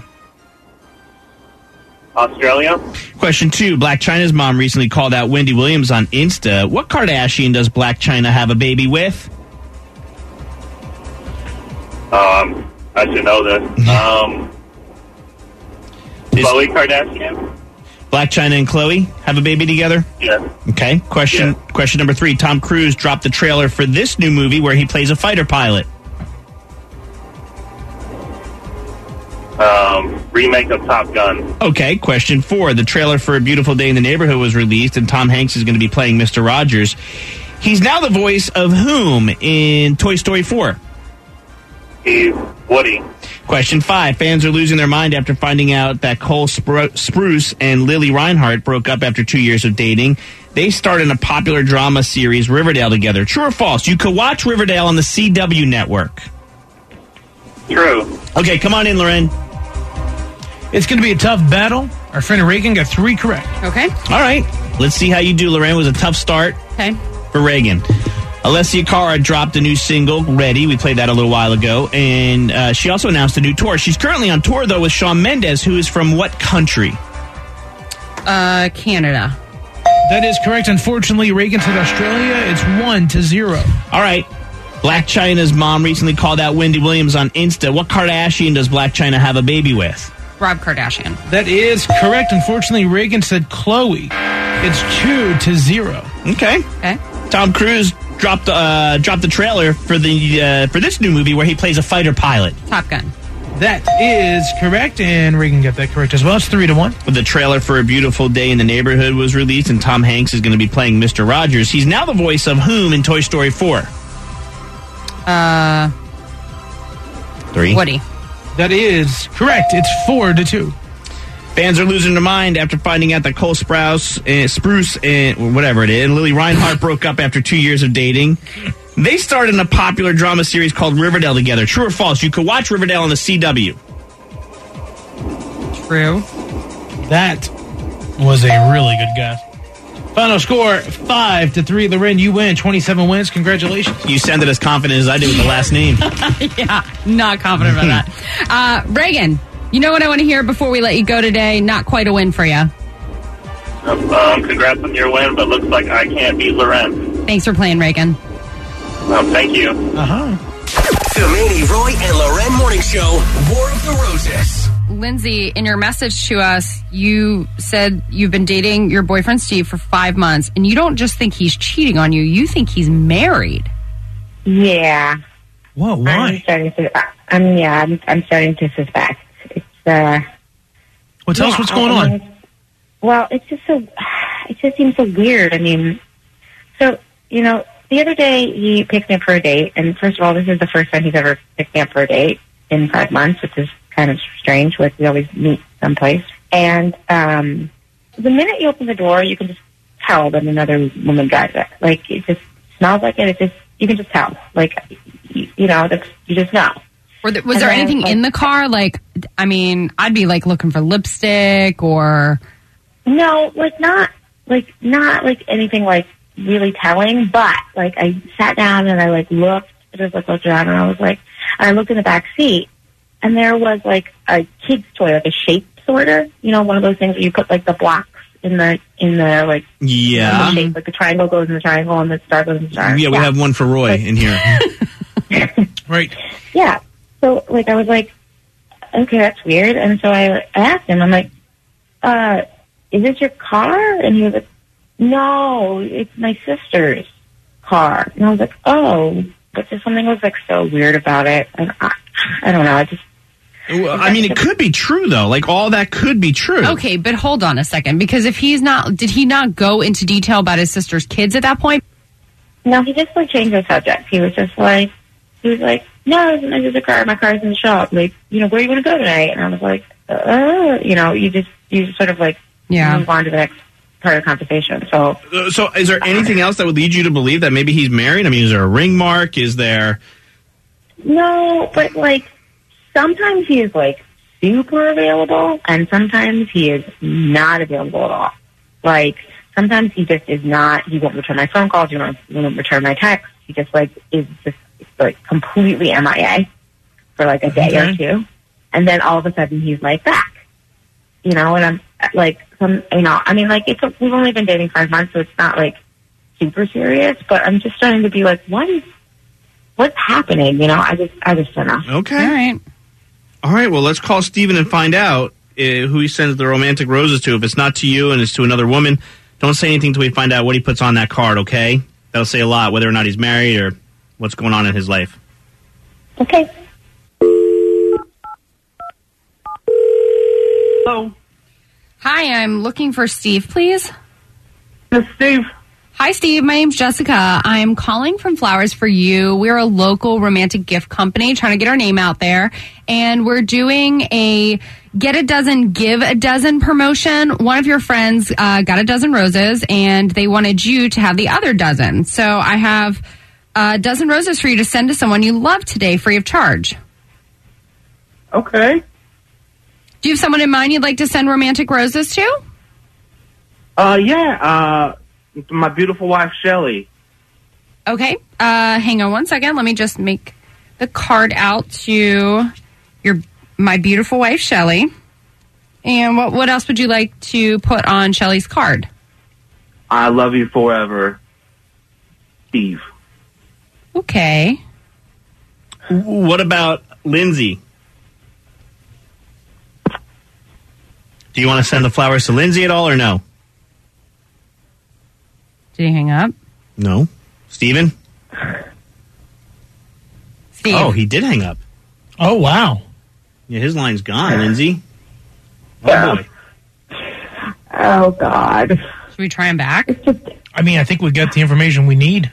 Australia. Question 2. Blac Chyna's mom recently called out Wendy Williams on Insta. What Kardashian does Blac Chyna have a baby with? I should know this. Khloe Kardashian. Blac Chyna and Khloe have a baby together? Yeah. Okay. Question number 3. Tom Cruise dropped the trailer for this new movie where he plays a fighter pilot. Remake of Top Gun. Okay. Question 4. The trailer for A Beautiful Day in the Neighborhood was released, and Tom Hanks is going to be playing Mr. Rogers. He's now the voice of whom in Toy Story 4? He's Woody. Question 5. Fans are losing their mind after finding out that Cole Sprouse and Lily Reinhart broke up after 2 years of dating. They starred in a popular drama series, Riverdale, together. True or false? You could watch Riverdale on the CW network. True. Okay, come on in, Loren. It's going to be a tough battle. Our friend Reagan got 3 correct. Okay. All right. Let's see how you do, Loren. It was a tough start for Reagan. Alessia Cara dropped a new single, Ready. We played that a little while ago. And she also announced a new tour. She's currently on tour, though, with Shawn Mendes, who is from what country? Canada. That is correct. Unfortunately, Reagan said Australia. It's 1-0. All right. Black China's mom recently called out Wendy Williams on Insta. What Kardashian does Black China have a baby with? Rob Kardashian. That is correct. Unfortunately, Reagan said Khloe. It's 2-0. Okay. Tom Cruise dropped the trailer for this new movie where he plays a fighter pilot. Top Gun. That is correct, and Reagan got that correct as well. It's 3-1. The trailer for A Beautiful Day in the Neighborhood was released, and Tom Hanks is going to be playing Mr. Rogers. He's now the voice of whom in Toy Story 4? 3. Woody. That is correct. It's 4-2. Fans are losing their mind after finding out that Cole Spruce and whatever it is, and Lily Reinhart broke up after 2 years of dating. They starred in a popular drama series called Riverdale together. True or false? You could watch Riverdale on the CW. True. That was a really good guess. Final score, 5-3. Loren, you win. 27 wins. Congratulations. You sounded as confident as I did with the last name. Yeah, not confident about that. Reagan, you know what I want to hear before we let you go today? Not quite a win for you. Congrats on your win, but looks like I can't beat Loren. Thanks for playing, Reagan. Thank you. The Manny, Roy, and Loren Morning Show, War of the Roses. Lindsay, in your message to us, you said you've been dating your boyfriend Steve for 5 months, and you don't just think he's cheating on you, you think he's married. Yeah. Whoa, why? I'm starting to suspect. It's well, tell us what's going on. Well, it just seems so weird. I mean, so, the other day he picked me up for a date, and first of all, this is the first time he's ever picked me up for a date in 5 months, which is kind of strange. We always meet someplace. And the minute you open the door, you can just tell that another woman drives it. Like, it just smells like it. You can just tell. Like, you just know. Was there anything in the car? Like, I mean, I'd be like looking for lipstick or... No, not anything like really telling, but like I sat down and I like looked around, and I looked in the back seat, and there was like a kid's toy, like a shape sorter, one of those things where you put like the blocks in the like yeah, in the shape, like the triangle goes in the triangle and the star goes in the star. Yeah, we have one for Roy in here. Right. Yeah. So like I was like, okay, that's weird, and so I asked him, I'm like, is this your car? And he was like, no, it's my sister's car. And I was like, oh, but just something was like so weird about it. And I don't know. It could be true though. Like all that could be true. Okay, but hold on a second, because if did he not go into detail about his sister's kids at that point? No, he just like changed the subject. He was like, no, it's my sister's car. My car's in the shop. Like, where do you want to go tonight? And I was like, you just sort of like move on to the next part of the conversation. So is there anything else that would lead you to believe that maybe he's married? I mean, is there a ring mark? Is there... No, but like sometimes he is like super available and sometimes he is not available at all. Like sometimes he just is not, he won't return my phone calls, he won't return my texts. He just like is just like completely MIA for like a day or two. And then all of a sudden he's like back. And I'm like, we've only been dating 5 months, so it's not like super serious, but I'm just starting to be like, what's happening? I just don't know. Okay. All right. Well, let's call Steven and find out who he sends the romantic roses to. If it's not to you and it's to another woman, don't say anything until we find out what he puts on that card, okay? That'll say a lot, whether or not he's married or what's going on in his life. Okay. Hello. Hi, I'm looking for Steve, please. This is Steve. Hi, Steve. My name's Jessica. I'm calling from Flowers for You. We're a local romantic gift company trying to get our name out there. And we're doing a Get a Dozen, Give a Dozen promotion. One of your friends got a dozen roses, and they wanted you to have the other dozen. So I have a dozen roses for you to send to someone you love today, free of charge. Okay. Do you have someone in mind you'd like to send romantic roses to? My beautiful wife, Shelly. Okay. Hang on one second. Let me just make the card out to my beautiful wife, Shelly. And what else would you like to put on Shelly's card? I love you forever, Steve. Okay. What about Lindsay? Do you want to send the flowers to Lindsay at all or no? Did he hang up? No. Steven? Steve. Oh, he did hang up. Oh, wow. Yeah, his line's gone, Lindsay. Oh, Yeah. boy. Oh, God. Should we try him back? I mean, I think we got the information we need.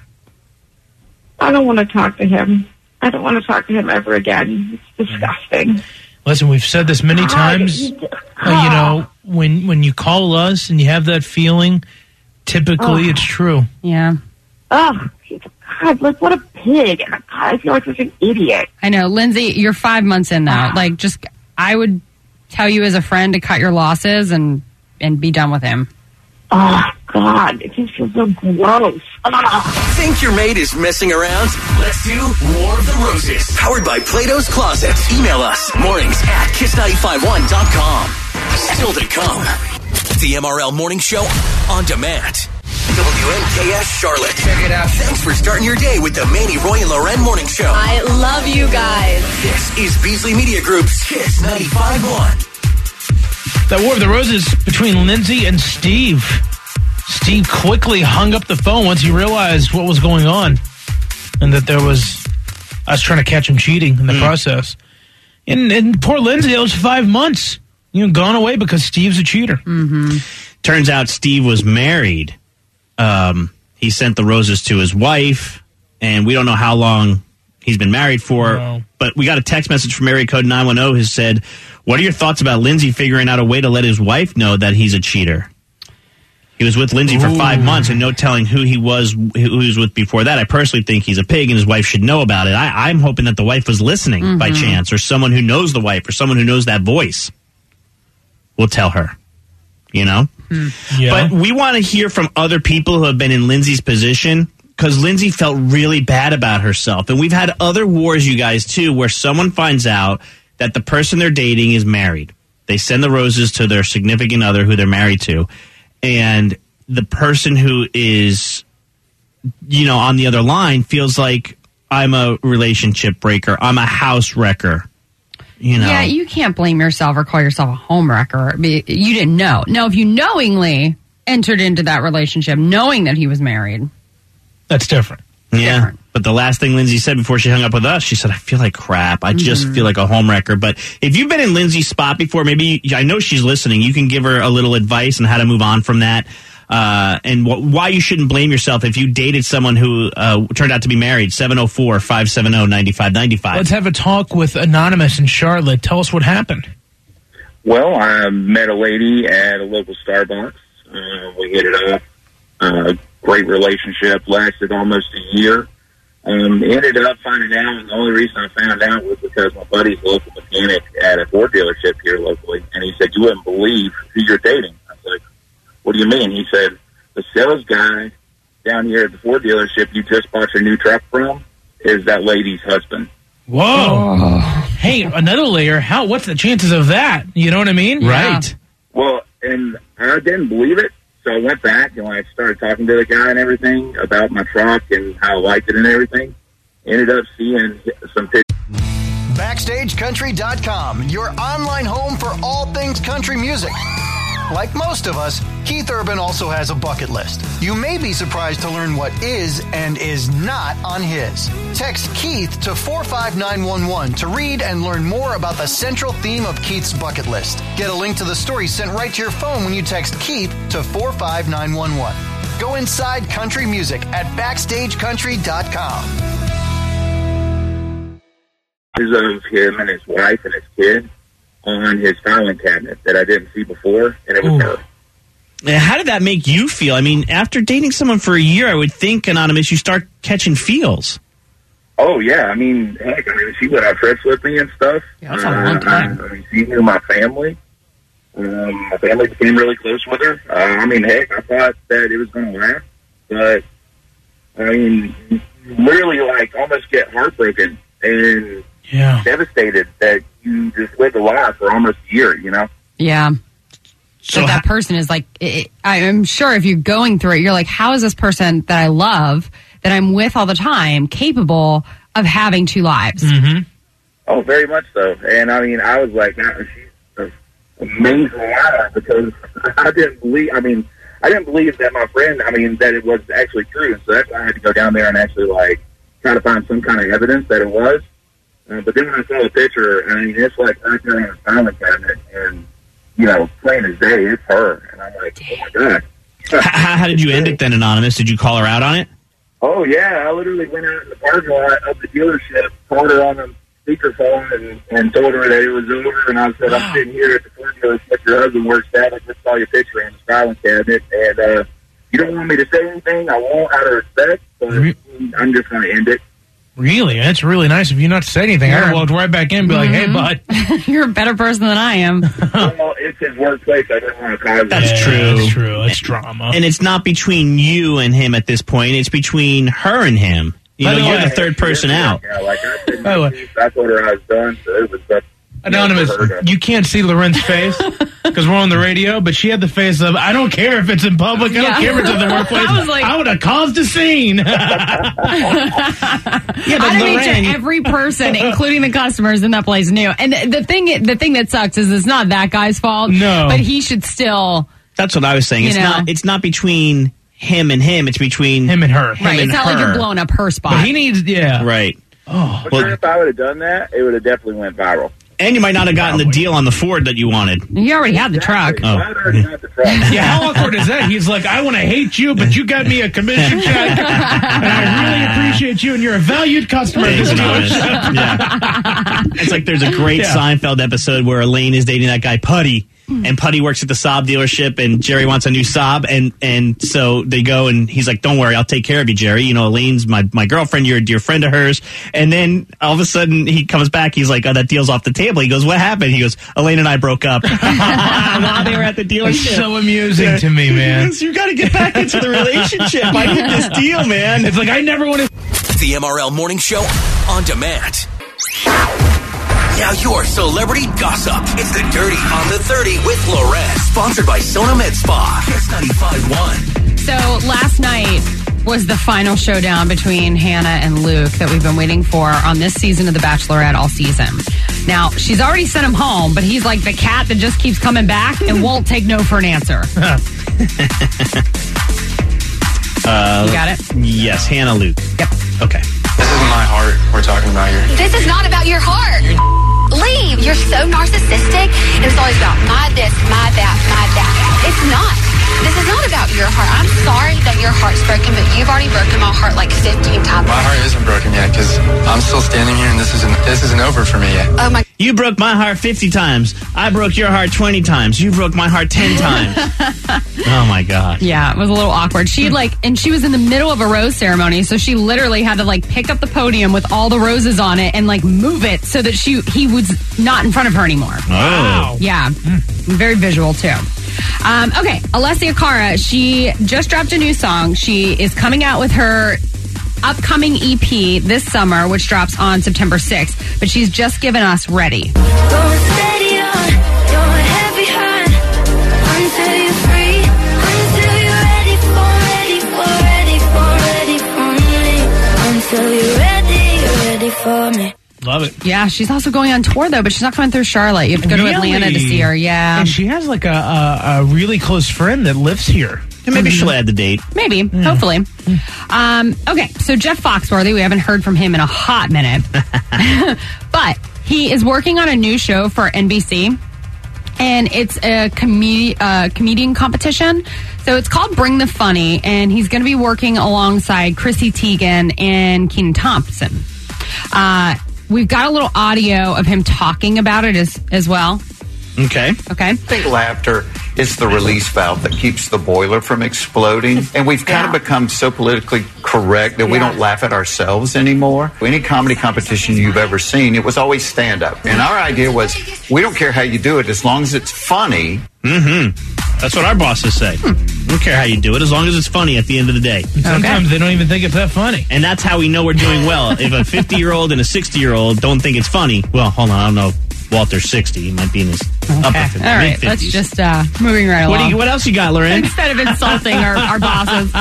I don't want to talk to him. I don't want to talk to him ever again. It's disgusting. Listen, we've said this many times. You know, when you call us and you have that feeling, typically it's true. Yeah. Oh, God, like, what a pig. And I feel like such an idiot. I know. Lindsay, you're 5 months in now. Like, just, I would tell you as a friend to cut your losses and be done with him. Oh, God, it just feels so gross. Think your mate is messing around? Let's do War of the Roses. Powered by Plato's Closet. Email us mornings@kiss951.com. Still to come. The MRL Morning Show on demand. WNKS Charlotte. Check it out. Thanks for starting your day with the Manny, Roy, and Loren Morning Show. I love you guys. This is Beasley Media Group's Kiss 95.1. That War of the Roses between Lindsay and Steve. Steve quickly hung up the phone once he realized what was going on and that there was us trying to catch him cheating in the process. And poor Lindsay, it was 5 months. Gone away because Steve's a cheater. Mm-hmm. Turns out Steve was married. He sent the roses to his wife, and we don't know how long he's been married for. No. But we got a text message from area code 910 who said, "What are your thoughts about Lindsay figuring out a way to let his wife know that he's a cheater?" He was with Lindsay for 5 months and no telling who he was with before that. I personally think he's a pig and his wife should know about it. I'm hoping that the wife was listening by chance, or someone who knows the wife, or someone who knows that voice will tell her, Yeah. But we want to hear from other people who have been in Lindsay's position, because Lindsay felt really bad about herself. And we've had other wars, you guys, too, where someone finds out that the person they're dating is married. They send the roses to their significant other who they're married to. And the person who is, on the other line feels like, I'm a relationship breaker. I'm a house wrecker. Yeah, you can't blame yourself or call yourself a home wrecker. You didn't know. No, if you knowingly entered into that relationship knowing that he was married. That's different. Yeah, but the last thing Lindsay said before she hung up with us, she said, I feel like crap. I just feel like a home wrecker. But if you've been in Lindsay's spot before, maybe, I know she's listening, you can give her a little advice on how to move on from that. And why you shouldn't blame yourself if you dated someone who turned out to be married. 704-570-9595. Let's have a talk with Anonymous in Charlotte. Tell us what happened. Well, I met a lady at a local Starbucks. We hit it up. Great relationship. Lasted almost a year. Ended up finding out, and the only reason I found out was because my buddy's a local mechanic at a Ford dealership here locally, and he said, you wouldn't believe who you're dating. I was like, what do you mean? He said, the sales guy down here at the Ford dealership you just bought your new truck from is that lady's husband. Whoa. Hey, another layer. What's the chances of that? You know what I mean? Right. Well, and I didn't believe it, so I went back and I started talking to the guy and everything about my truck and how I liked it and everything. Ended up seeing some pictures. BackstageCountry.com, your online home for all things country music. Like most of us, Keith Urban also has a bucket list. You may be surprised to learn what is and is not on his. Text Keith to 45911 to read and learn more about the central theme of Keith's bucket list. Get a link to the story sent right to your phone when you text Keith to 45911. Go inside country music at BackstageCountry.com. Of him and his wife and his kid on his filing cabinet that I didn't see before, and it was her. How did that make you feel? I mean, after dating someone for a year, I would think, Anonymous, you start catching feels. Oh, yeah. I mean, heck, she went on trips with me and stuff. Yeah, that's a long time. I mean, she knew my family. My family became really close with her. I mean, heck, I thought that it was going to last, but, I mean, literally, almost get heartbroken and devastated that you just lived a lie for almost a year, Yeah. that person is like, I'm sure if you're going through it, you're like, how is this person that I love, that I'm with all the time, capable of having two lives? Mm-hmm. Oh, very much so. And I mean, I was like, she's an amazing liar, because I didn't believe that my friend, that it was actually true. So that's why I had to go down there and actually try to find some kind of evidence that it was. But then when I saw the picture, it's right there on the filing cabinet, and plain as day, it's her. And I'm like, oh my God. How did you end it then, Anonymous? Did you call her out on it? Oh, yeah. I literally went out in the parking lot of the dealership, called her on the speakerphone, and told her that it was over. And I said, I'm sitting here at the Ford dealership your husband works at. I just saw your picture in the filing cabinet. And you don't want me to say anything. I won't, out of respect. But I'm just going to end it. Really? That's really nice of you not to say anything. I walked right back in and be like, hey, bud. You're a better person than I am. Well, it's his workplace. I don't want to cause That's true. That's true. It's drama. And it's not between you and him at this point. It's between her and him. You're the third person out. Yeah, I told her I was done, so it was up. Anonymous, you can't see Loren's face because we're on the radio, but she had the face of, I don't care if it's in public, I don't care if it's in the workplace. I would have caused a scene. But Loren, every person, including the customers in that place, knew. And the thing that sucks is it's not that guy's fault. No, but he should still. That's what I was saying. It's not between him and him. It's between him and her. Right. It's not like you're blowing up her spot. But he needs, right. Oh, if I would have done that, it would have definitely went viral. And you might not have gotten the deal on the Ford that you wanted. You already had the truck. Oh. I already had the truck. Yeah, how awkward is that? He's like, I want to hate you, but you got me a commission check, and I really appreciate you, and you're a valued customer of this dealership. Yeah. It's like there's a great Seinfeld episode where Elaine is dating that guy Putty, and Putty works at the Saab dealership, and Jerry wants a new Saab, and so they go, and he's like, don't worry, I'll take care of you, Jerry. Elaine's my girlfriend, you're a dear friend of hers. And then all of a sudden he comes back, he's like, oh, that deal's off the table. He goes, what happened? He goes, Elaine and I broke up while they were at the dealership. It's so amusing to me, man. You got to get back into the relationship. I need this deal, man. It's like, I never want to. The MRL Morning Show on demand. Now your celebrity gossip. It's the Dirty on the 30 with Loren. Sponsored by Sona Med Spa. Kiss 95.1. So last night was the final showdown between Hannah and Luke that we've been waiting for on this season of The Bachelorette all season. Now, she's already sent him home, but he's like the cat that just keeps coming back and won't take no for an answer. You got it? Yes, Hannah, Luke. Yep. Okay. This isn't my heart we're talking about here. This is not about your heart. Leave. You're so narcissistic. It's always about my this, my that, my that. It's not. This is not about your heart. I'm sorry that your heart's broken, but you've already broken my heart like 15 times. My heart isn't broken yet because I'm still standing here and this isn't over for me yet. Oh my. You broke my heart 50 times. I broke your heart 20 times. You broke my heart 10 times. Oh my God. Yeah, it was a little awkward. She and she was in the middle of a rose ceremony, so she literally had to pick up the podium with all the roses on it and move it so that he was not in front of her anymore. Wow. Yeah. Very visual too. Okay, Alessia Cara, she just dropped a new song. She is coming out with her upcoming EP this summer, which drops on September 6th, but she's just given us Ready. Going steady on your heavy heart until you're free, until you're ready for me, until you're ready for me. Love it. Yeah, she's also going on tour though, but she's not coming through Charlotte. You have to go to Atlanta to see her. Yeah, and she has a really close friend that lives here. And maybe she'll add the date. Maybe, hopefully. Okay, so Jeff Foxworthy, we haven't heard from him in a hot minute, but he is working on a new show for NBC, and it's a comedian competition. So it's called Bring the Funny, and he's going to be working alongside Chrissy Teigen and Kenan Thompson. We've got a little audio of him talking about it as well. Okay. I think laughter is the release valve that keeps the boiler from exploding. And we've kind of become so politically correct that we don't laugh at ourselves anymore. Any comedy competition you've ever seen, it was always stand-up. And our idea was, we don't care how you do it, as long as it's funny. Mm-hmm. That's what our bosses say. We don't care how you do it, as long as it's funny at the end of the day. Sometimes they don't even think it's that funny. And that's how we know we're doing well. If a 50-year-old and a 60-year-old don't think it's funny, well, hold on, I don't know. Walter's 60. He might be in his upper 50s. All right, mid-50s. let's just moving right along. What else you got, Lorraine? Instead of insulting our bosses.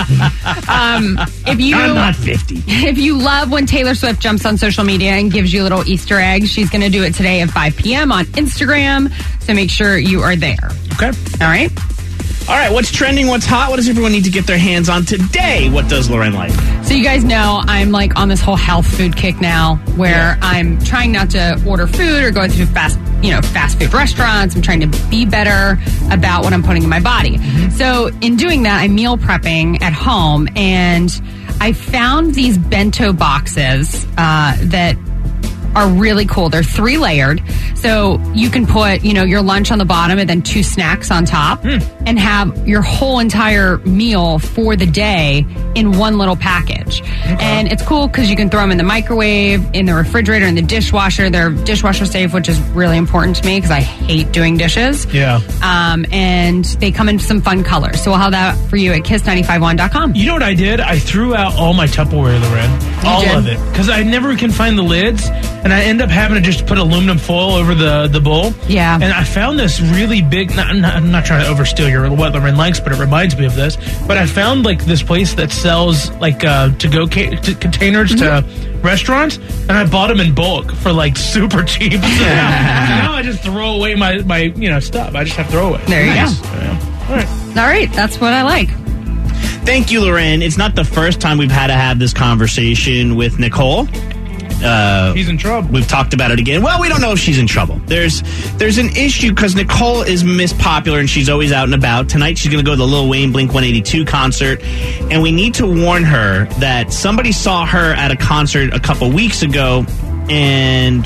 If you I'm not 50. If you love when Taylor Swift jumps on social media and gives you little Easter eggs, she's going to do it today at 5 p.m. on Instagram. So make sure you are there. Okay. All right. All right, what's trending? What's hot? What does everyone need to get their hands on today? What does Lorraine like? So you guys know I'm like on this whole health food kick now where I'm trying not to order food or go to fast food restaurants. I'm trying to be better about what I'm putting in my body. So in doing that, I'm meal prepping at home, and I found these bento boxes that are really cool. They're 3-layered. So you can put, your lunch on the bottom and then 2 snacks on top and have your whole entire meal for the day in one little package. And it's cool because you can throw them in the microwave, in the refrigerator, in the dishwasher. They're dishwasher safe, which is really important to me because I hate doing dishes. Yeah. And they come in some fun colors. So we'll have that for you at kiss951.com. You know what I did? I threw out all my Tupperware, Lorraine. All of it. Because I never can find the lids. And I end up having to just put aluminum foil over the bowl. Yeah. And I found this really big, I'm not trying to oversteal what Lorraine likes, but it reminds me of this. But I found like this place that sells like to-go containers to restaurants, and I bought them in bulk for like super cheap. So now I just throw away my stuff. I just have throwaway. There you go. Yeah. All right, that's what I like. Thank you, Lorraine. It's not the first time we've had to have this conversation with Nicole. He's in trouble. We've talked about it again. Well, we don't know if she's in trouble. There's an issue because Nicole is Miss Popular and she's always out and about. Tonight she's going to go to the Lil Wayne Blink-182 concert, and we need to warn her that somebody saw her at a concert a couple weeks ago, and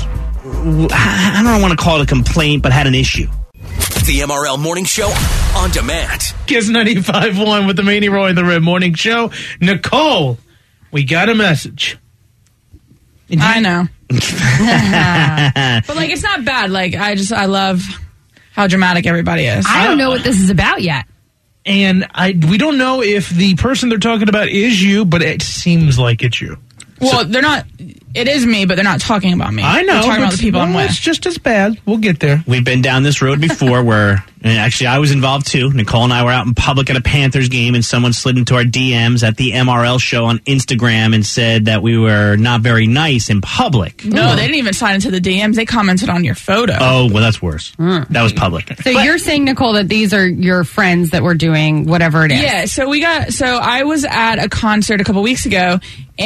I don't want to call it a complaint, but had an issue. The MRL Morning Show on demand. Kiss 95.1 with the Manny Roy and the Red Morning Show. Nicole, we got a message. I know. But, it's not bad. I love how dramatic everybody is. I don't know what this is about yet. And we don't know if the person they're talking about is you, but it seems like it's you. Well, they're not. It is me, but they're not talking about me. I know. They're talking about the people I'm with. It's just as bad. We'll get there. We've been down this road before where, and actually I was involved too. Nicole and I were out in public at a Panthers game, and someone slid into our DMs at the MRL show on Instagram and said that we were not very nice in public. No, they didn't even sign into the DMs. They commented on your photo. Oh, well, that's worse. That was public. So you're saying, Nicole, that these are your friends that were doing whatever it is? Yeah, so I was at a concert a couple weeks ago,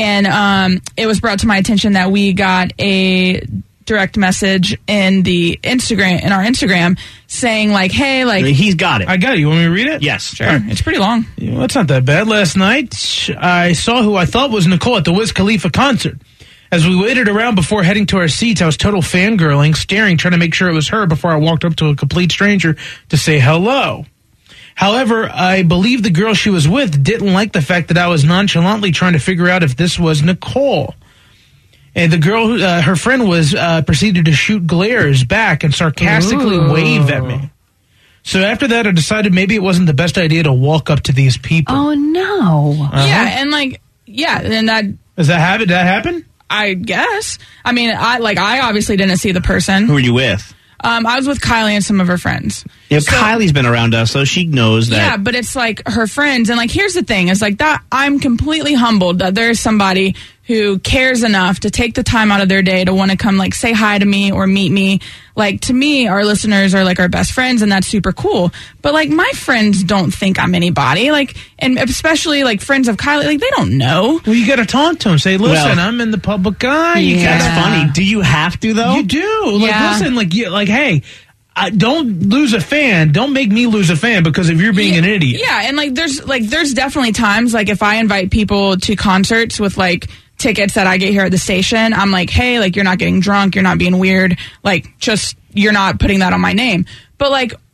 and it was brought to my attention that we got a direct message in our Instagram saying hey, he's got it. I got it. You want me to read it? Yes, sure. It's pretty long. Well, it's not that bad. Last night, I saw who I thought was Nicole at the Wiz Khalifa concert. As we waited around before heading to our seats, I was total fangirling, staring, trying to make sure it was her before I walked up to a complete stranger to say hello. However, I believe the girl she was with didn't like the fact that I was nonchalantly trying to figure out if this was Nicole. And the girl, her friend, was proceeded to shoot glares back and sarcastically wave at me. So after that, I decided maybe it wasn't the best idea to walk up to these people. Oh, no. Yeah, and and that... Did that happen? I guess. I mean, I obviously didn't see the person. Who were you with? I was with Kylie and some of her friends. Yeah, so, Kylie's been around us, so she knows that. Yeah, but it's her friends. And here's the thing. It's that I'm completely humbled that there's somebody who cares enough to take the time out of their day to want to come say hi to me or meet me. To me, our listeners are our best friends, and that's super cool. But my friends don't think I'm anybody. And especially friends of Kylie, they don't know. Well, you got to taunt them. Say, listen, I'm in the public eye. That's funny. Do you have to though? You do. Listen, hey. Don't lose a fan. Don't make me lose a fan because of you being an idiot. Yeah, and there's definitely times if I invite people to concerts with tickets that I get here at the station, I'm hey, you're not getting drunk, you're not being weird, just you're not putting that on my name. But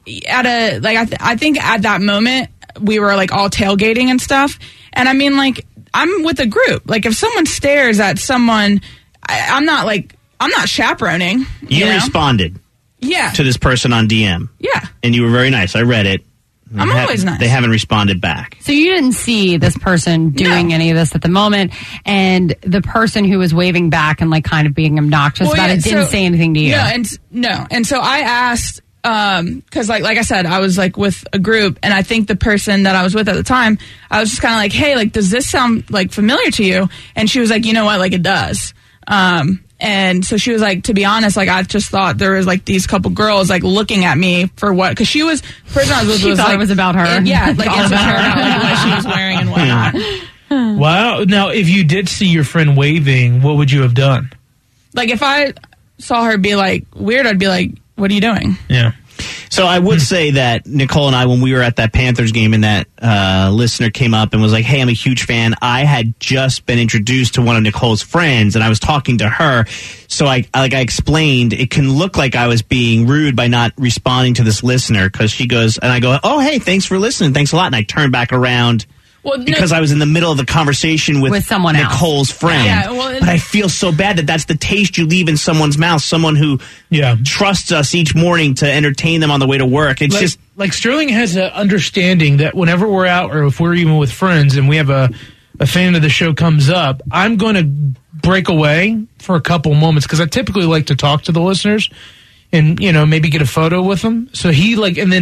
I think at that moment we were all tailgating and stuff, and I mean I'm with a group. If someone stares at someone, I'm not chaperoning. You responded. Yeah. To this person on DM. Yeah. And you were very nice. I read it. I'm always nice. They haven't responded back. So you didn't see this person doing any of this at the moment, and the person who was waving back and like kind of being obnoxious about it didn't say anything to you. No, and so I asked, because like I said, I was like with a group, and I think the person that I was with at the time, I was just kind of like, hey, like, does this sound like familiar to you? And she was like, you know what, like it does. And so she was like, to be honest, like I just thought there was like these couple girls like looking at me for what, because she was, the person I was with she was thought like, it was about her. Yeah, like it's about like what she was wearing and whatnot. Wow. Now, if you did see your friend waving, what would you have done? Like if I saw her be like weird, I'd be like, what are you doing? Yeah. So I would say that Nicole and I, when we were at that Panthers game and that listener came up and was like, hey, I'm a huge fan. I had just been introduced to one of Nicole's friends and I was talking to her. So I explained, it can look like I was being rude by not responding to this listener, because she goes, and I go, oh, hey, thanks for listening. Thanks a lot. And I turned back around. Well, because I was in the middle of the conversation with someone Nicole's friend. Yeah, well, but I feel so bad that that's the taste you leave in someone's mouth. Someone who trusts us each morning to entertain them on the way to work. It's just like Sterling has an understanding that whenever we're out or if we're even with friends and we have a fan of the show comes up, I'm going to break away for a couple moments because I typically like to talk to the listeners and, you know, maybe get a photo with them. So he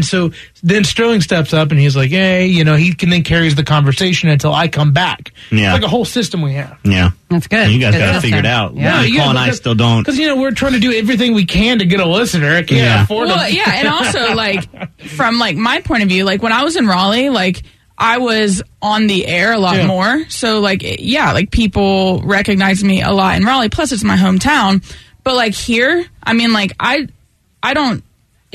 then Sterling steps up and he's like, hey, you know, he can then carries the conversation until I come back. Yeah. It's like a whole system we have. Yeah. That's good. You guys got it figured out. Yeah, Nicole and I still don't. Because, you know, we're trying to do everything we can to get a listener. I can't afford them. Well, yeah, and also, like, from, like, my point of view, like, when I was in Raleigh, like, I was on the air a lot more. So, like, like, people recognize me a lot in Raleigh. Plus, it's my hometown. But, like, here, I mean, like, I don't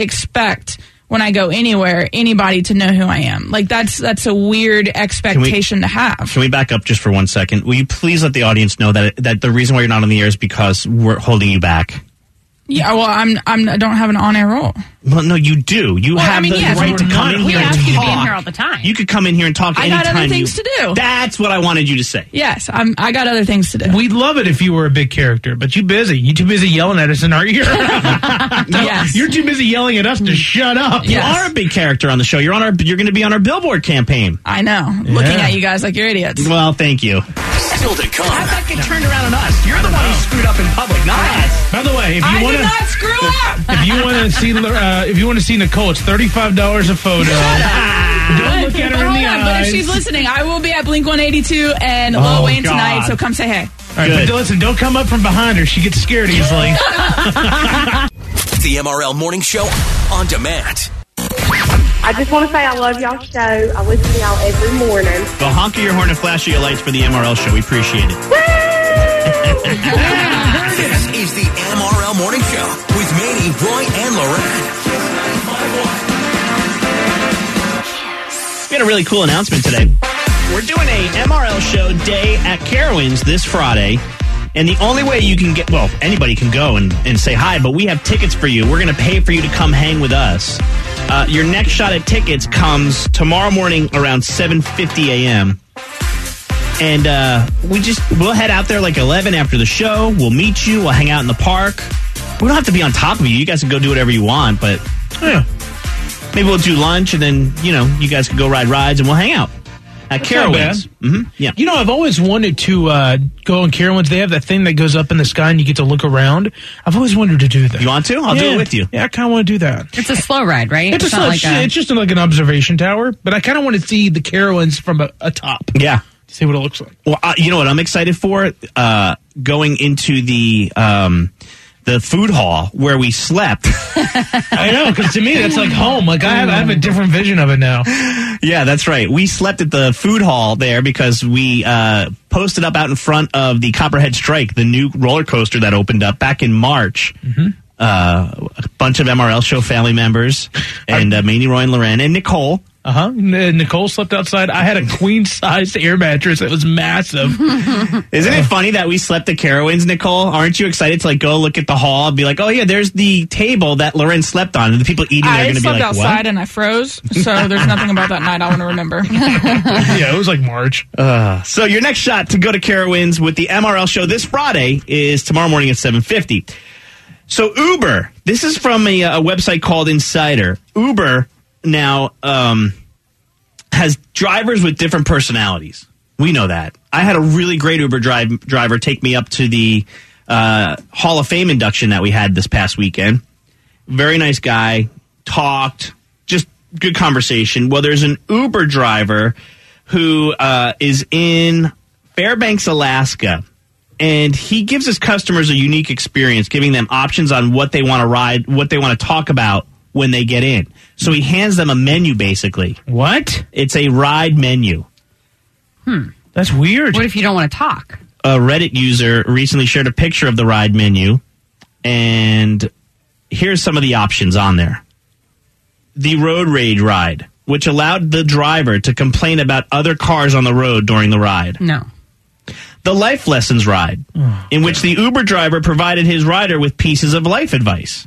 expect when I go anywhere anybody to know who I am. Like that's a weird expectation to have. Can we back up just for 1 second? Will you please let the audience know that the reason why you're not on the air is because we're holding you back? Yeah, well, I don't have an on-air role. Well, no, you do. You have the right to come in here and talk. We ask you to be in here all the time. You could come in here and talk anytime. I got other things to do. That's what I wanted you to say. Yes, I got other things to do. We'd love it if you were a big character, but you're busy. You're too busy yelling at us in our ear. Yes. You're too busy yelling at us to shut up. You are a big character on the show. You're going to be on our Billboard campaign. I know. Looking at you guys like you're idiots. Well, thank you. Still to come. How'd that get turned around on us? You're the one who screwed up in public, not us. By the way, if you I want did not screw up. if you want to see Nicole, it's $35 a photo. Don't look at her in the eyes. But if she's listening, I will be at Blink-182 and Lil Wayne tonight, so come say hey. All right, but listen, don't come up from behind her. She gets scared easily. The MRL Morning Show on demand. I just want to say I love y'all's show. I listen to y'all every morning. Well, honk your horn and flash your lights for the MRL show. We appreciate it. This is the MRL Morning Show with Manny, Roy, and Loren. We had a really cool announcement today. We're doing a MRL show day at Carowinds this Friday. And the only way you can get, well, anybody can go and say hi, but we have tickets for you. We're going to pay for you to come hang with us. Your next shot at tickets comes tomorrow morning around 7:50 a.m. And we'll head out there like 11 after the show. We'll meet you. We'll hang out in the park. We don't have to be on top of you. You guys can go do whatever you want, but maybe we'll do lunch and then, you guys can go ride rides and we'll hang out. At Carowinds. Mm-hmm. Yeah. You know, I've always wanted to go on Carowinds. They have that thing that goes up in the sky and you get to look around. I've always wanted to do that. You want to? I'll do it with you. Yeah, I kind of want to do that. It's a slow ride, right? It's just like an observation tower, but I kind of want to see the Carowinds from a top. Yeah. See what it looks like. Well, you know what I'm excited for? Going into the food hall where we slept. I know, because to me that's like home. Like I have a different vision of it now. Yeah, that's right. We slept at the food hall there because we posted up out in front of the Copperhead Strike, the new roller coaster that opened up back in March. Mm-hmm. A bunch of MRL show family members and Manny, Roy, and Loren, and Nicole. Nicole slept outside. I had a queen-sized air mattress. It was massive. Isn't it funny that we slept at Carowinds, Nicole? Aren't you excited to go look at the hall and be like, oh yeah, there's the table that Loren slept on, and the people eating there are going to be like, what? I slept outside and I froze, so there's nothing about that night I want to remember. Yeah, it was like March. So your next shot to go to Carowinds with the MRL show this Friday is tomorrow morning at 7:50. So Uber, this is from a website called Insider. Uber now has drivers with different personalities. We know that. I had a really great Uber driver take me up to the Hall of Fame induction that we had this past weekend. Very nice guy, talked, just good conversation. Well, there's an Uber driver who is in Fairbanks, Alaska, and he gives his customers a unique experience, giving them options on what they want to ride, what they want to talk about when they get in. So he hands them a menu, basically. What? It's a ride menu. That's weird. What if you don't want to talk? A Reddit user recently shared a picture of the ride menu, and here's some of the options on there. The road rage ride, which allowed the driver to complain about other cars on the road during the ride. No. The life lessons ride, in which the Uber driver provided his rider with pieces of life advice.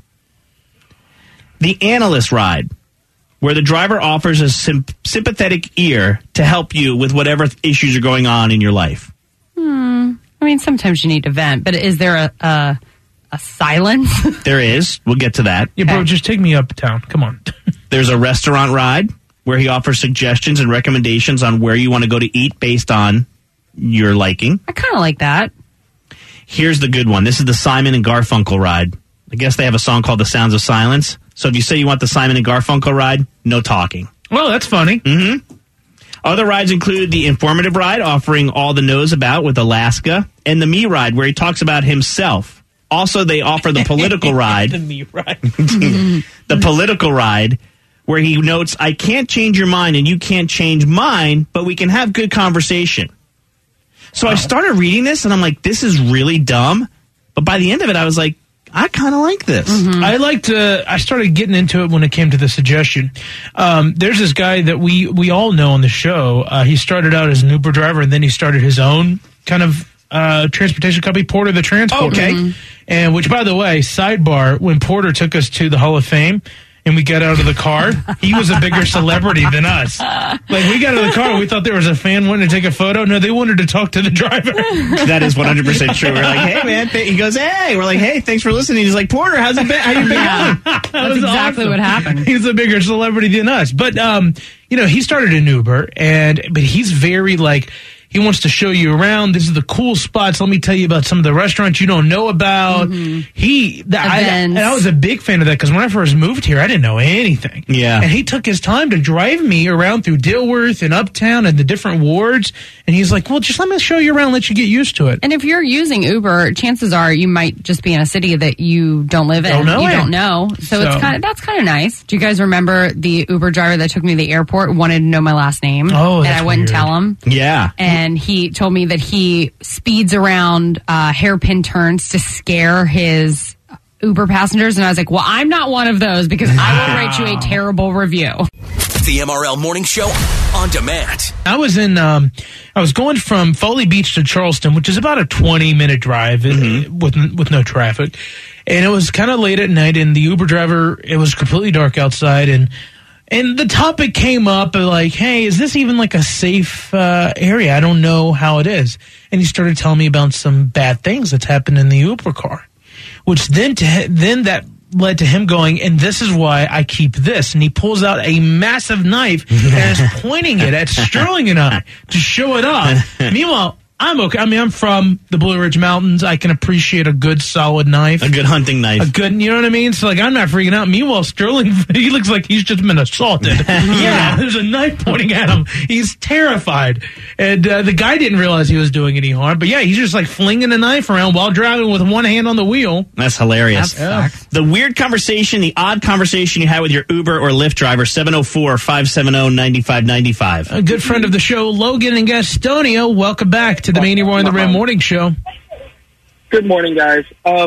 The analyst ride, where the driver offers a sympathetic ear to help you with whatever issues are going on in your life. I mean, sometimes you need to vent, but is there a silence? There is. We'll get to that. Yeah, bro, just take me uptown. Come on. There's a restaurant ride where he offers suggestions and recommendations on where you want to go to eat based on your liking. I kind of like that. Here's the good one. This is the Simon and Garfunkel ride. I guess they have a song called The Sounds of Silence. So if you say you want the Simon and Garfunkel ride, no talking. Well, that's funny. Mm-hmm. Other rides include the informative ride, offering all the knows about with Alaska, and the Me ride, where he talks about himself. Also, they offer the political ride. The Me ride. The political ride, where he notes, I can't change your mind and you can't change mine, but we can have good conversation. So I started reading this, and I'm like, this is really dumb. But by the end of it, I was like, I kind of like this. I started getting into it when it came to the suggestion. There's this guy that we all know on the show. He started out as an Uber driver, and then he started his own kind of transportation company, Porter the Transporter. Okay. And which, by the way, sidebar, when Porter took us to the Hall of Fame, and we got out of the car, he was a bigger celebrity than us. Like, we got out of the car, we thought there was a fan wanting to take a photo. No, they wanted to talk to the driver. That is 100% true. We're like, hey, man. He goes, hey. We're like, hey, thanks for listening. He's like, Porter, how's it been? How you been going? That's exactly what happened. He's a bigger celebrity than us. But, he started an Uber, but he's very, he wants to show you around. This is the cool spots. Let me tell you about some of the restaurants you don't know about. I was a big fan of that because when I first moved here, I didn't know anything. Yeah. And he took his time to drive me around through Dilworth and Uptown and the different wards. And he's like, well, just let me show you around, let you get used to it. And if you're using Uber, chances are you might just be in a city that you don't live in. Don't know. So that's kind of nice. Do you guys remember the Uber driver that took me to the airport wanted to know my last name? Oh, and I wouldn't tell him. Yeah. And he told me that he speeds around hairpin turns to scare his Uber passengers. And I was like, well, I'm not one of those because I will write you a terrible review. The MRL Morning Show on demand. I was going from Foley Beach to Charleston, which is about a 20-minute drive with no traffic. And it was kind of late at night, and the Uber driver, it was completely dark outside, and the topic came up like, hey, is this even like a safe area? I don't know how it is. And he started telling me about some bad things that's happened in the Uber car, which then that led to him going, and this is why I keep this. And he pulls out a massive knife and is pointing it at Sterling and I to show it off. Meanwhile, I'm okay. I mean, I'm from the Blue Ridge Mountains. I can appreciate a good, solid knife. A good hunting knife. You know what I mean? So, I'm not freaking out. Meanwhile, Sterling, he looks like he's just been assaulted. Yeah, there's a knife pointing at him. He's terrified. And the guy didn't realize he was doing any harm. But, yeah, he's just, flinging a knife around while driving with one hand on the wheel. That's hilarious. The weird conversation, the odd conversation you had with your Uber or Lyft driver, 704-570-9595. A good friend of the show, Logan in Gastonia. Welcome back to the Manny Roy and the Ram Morning Show. Good morning, guys.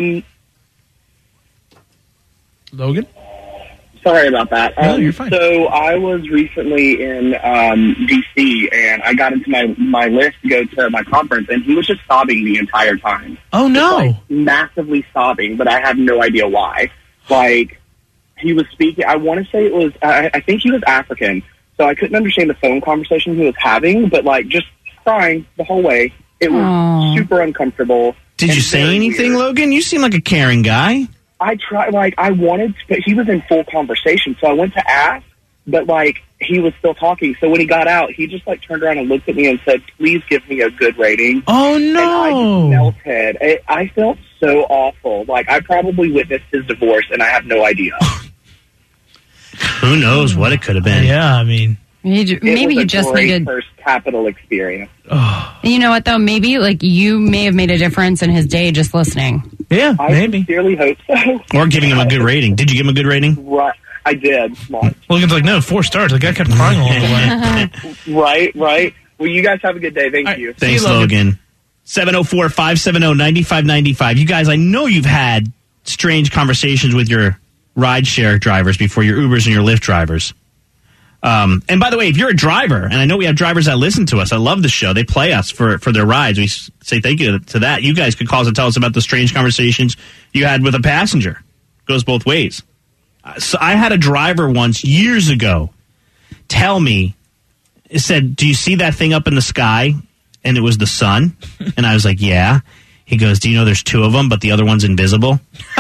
Logan? Sorry about that. No, you're fine. So I was recently in D.C., and I got into my list to go to my conference, and he was just sobbing the entire time. Oh, no. Massively sobbing, but I have no idea why. He was speaking, I want to say it was, I think he was African, so I couldn't understand the phone conversation he was having, but, just crying the whole way. It was super uncomfortable. Did you say anything, weird. Logan? You seem like a caring guy. I tried, I wanted to, but he was in full conversation, so I went to ask, but like he was still talking. So when he got out, he just like turned around and looked at me and said, "Please give me a good rating." Oh no! And I just melted. I felt so awful. Like I probably witnessed his divorce, and I have no idea. Who knows what it could have been? Yeah, I mean, maybe you just needed first Capitol experience. You know what though? Maybe like you may have made a difference in his day just listening. Yeah, I sincerely hope so. Or giving him a good rating. Did you give him a good rating? Right. I did. Smart. Logan's like, no, 4 stars. The guy kept crying along the way. Right. Well, you guys have a good day. Thank you. Thanks, Logan. 704-570-9595. You guys, I know you've had strange conversations with your rideshare drivers before, your Ubers and your Lyft drivers. And by the way, if you're a driver, and I know we have drivers that listen to us, I love the show. They play us for their rides. We say thank you to that. You guys could call us and tell us about the strange conversations you had with a passenger. Goes both ways. So I had a driver once years ago tell me, it said, "Do you see that thing up in the sky?" And it was the sun. And I was like, "Yeah." He goes, "Do you know there's 2 of them, but the other one's invisible?"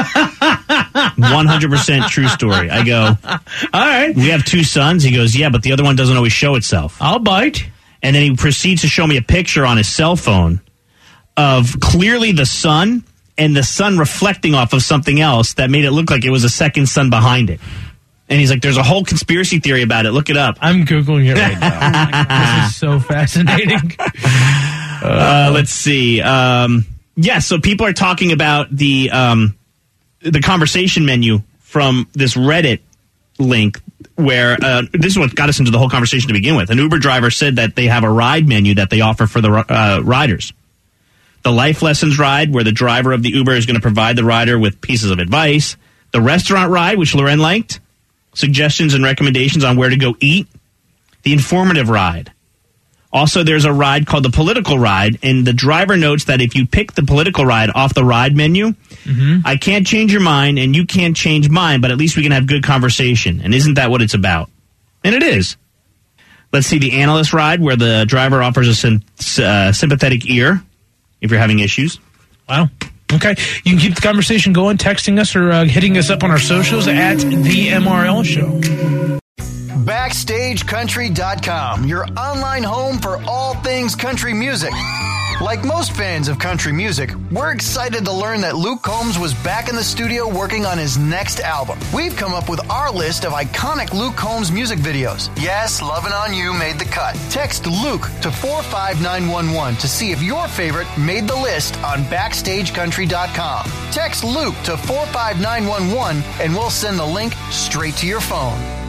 100% true story. I go, "All right. We have 2 suns." He goes, "Yeah, but the other one doesn't always show itself." I'll bite. And then he proceeds to show me a picture on his cell phone of clearly the sun and the sun reflecting off of something else that made it look like it was a second sun behind it. And he's like, "There's a whole conspiracy theory about it. Look it up." I'm Googling it right now. This is so fascinating. Let's see. So people are talking about the conversation menu from this Reddit link where this is what got us into the whole conversation to begin with. An Uber driver said that they have a ride menu that they offer for the riders. The life lessons ride, where the driver of the Uber is going to provide the rider with pieces of advice. The restaurant ride, which Loren liked. Suggestions and recommendations on where to go eat. The informative ride. Also, there's a ride called the political ride, and the driver notes that if you pick the political ride off the ride menu, I can't change your mind, and you can't change mine, but at least we can have good conversation. And isn't that what it's about? And it is. Let's see, the analyst ride, where the driver offers a sympathetic ear if you're having issues. Wow. Okay. You can keep the conversation going, texting us or hitting us up on our socials at The MRL Show. BackstageCountry.com, your online home for all things country music. Like most fans of country music, we're excited to learn that Luke Combs was back in the studio working on his next album. We've come up with our list of iconic Luke Combs music videos. Yes, Lovin' On You made the cut. Text Luke to 45911 to see if your favorite made the list on BackstageCountry.com. Text Luke to 45911 and we'll send the link straight to your phone.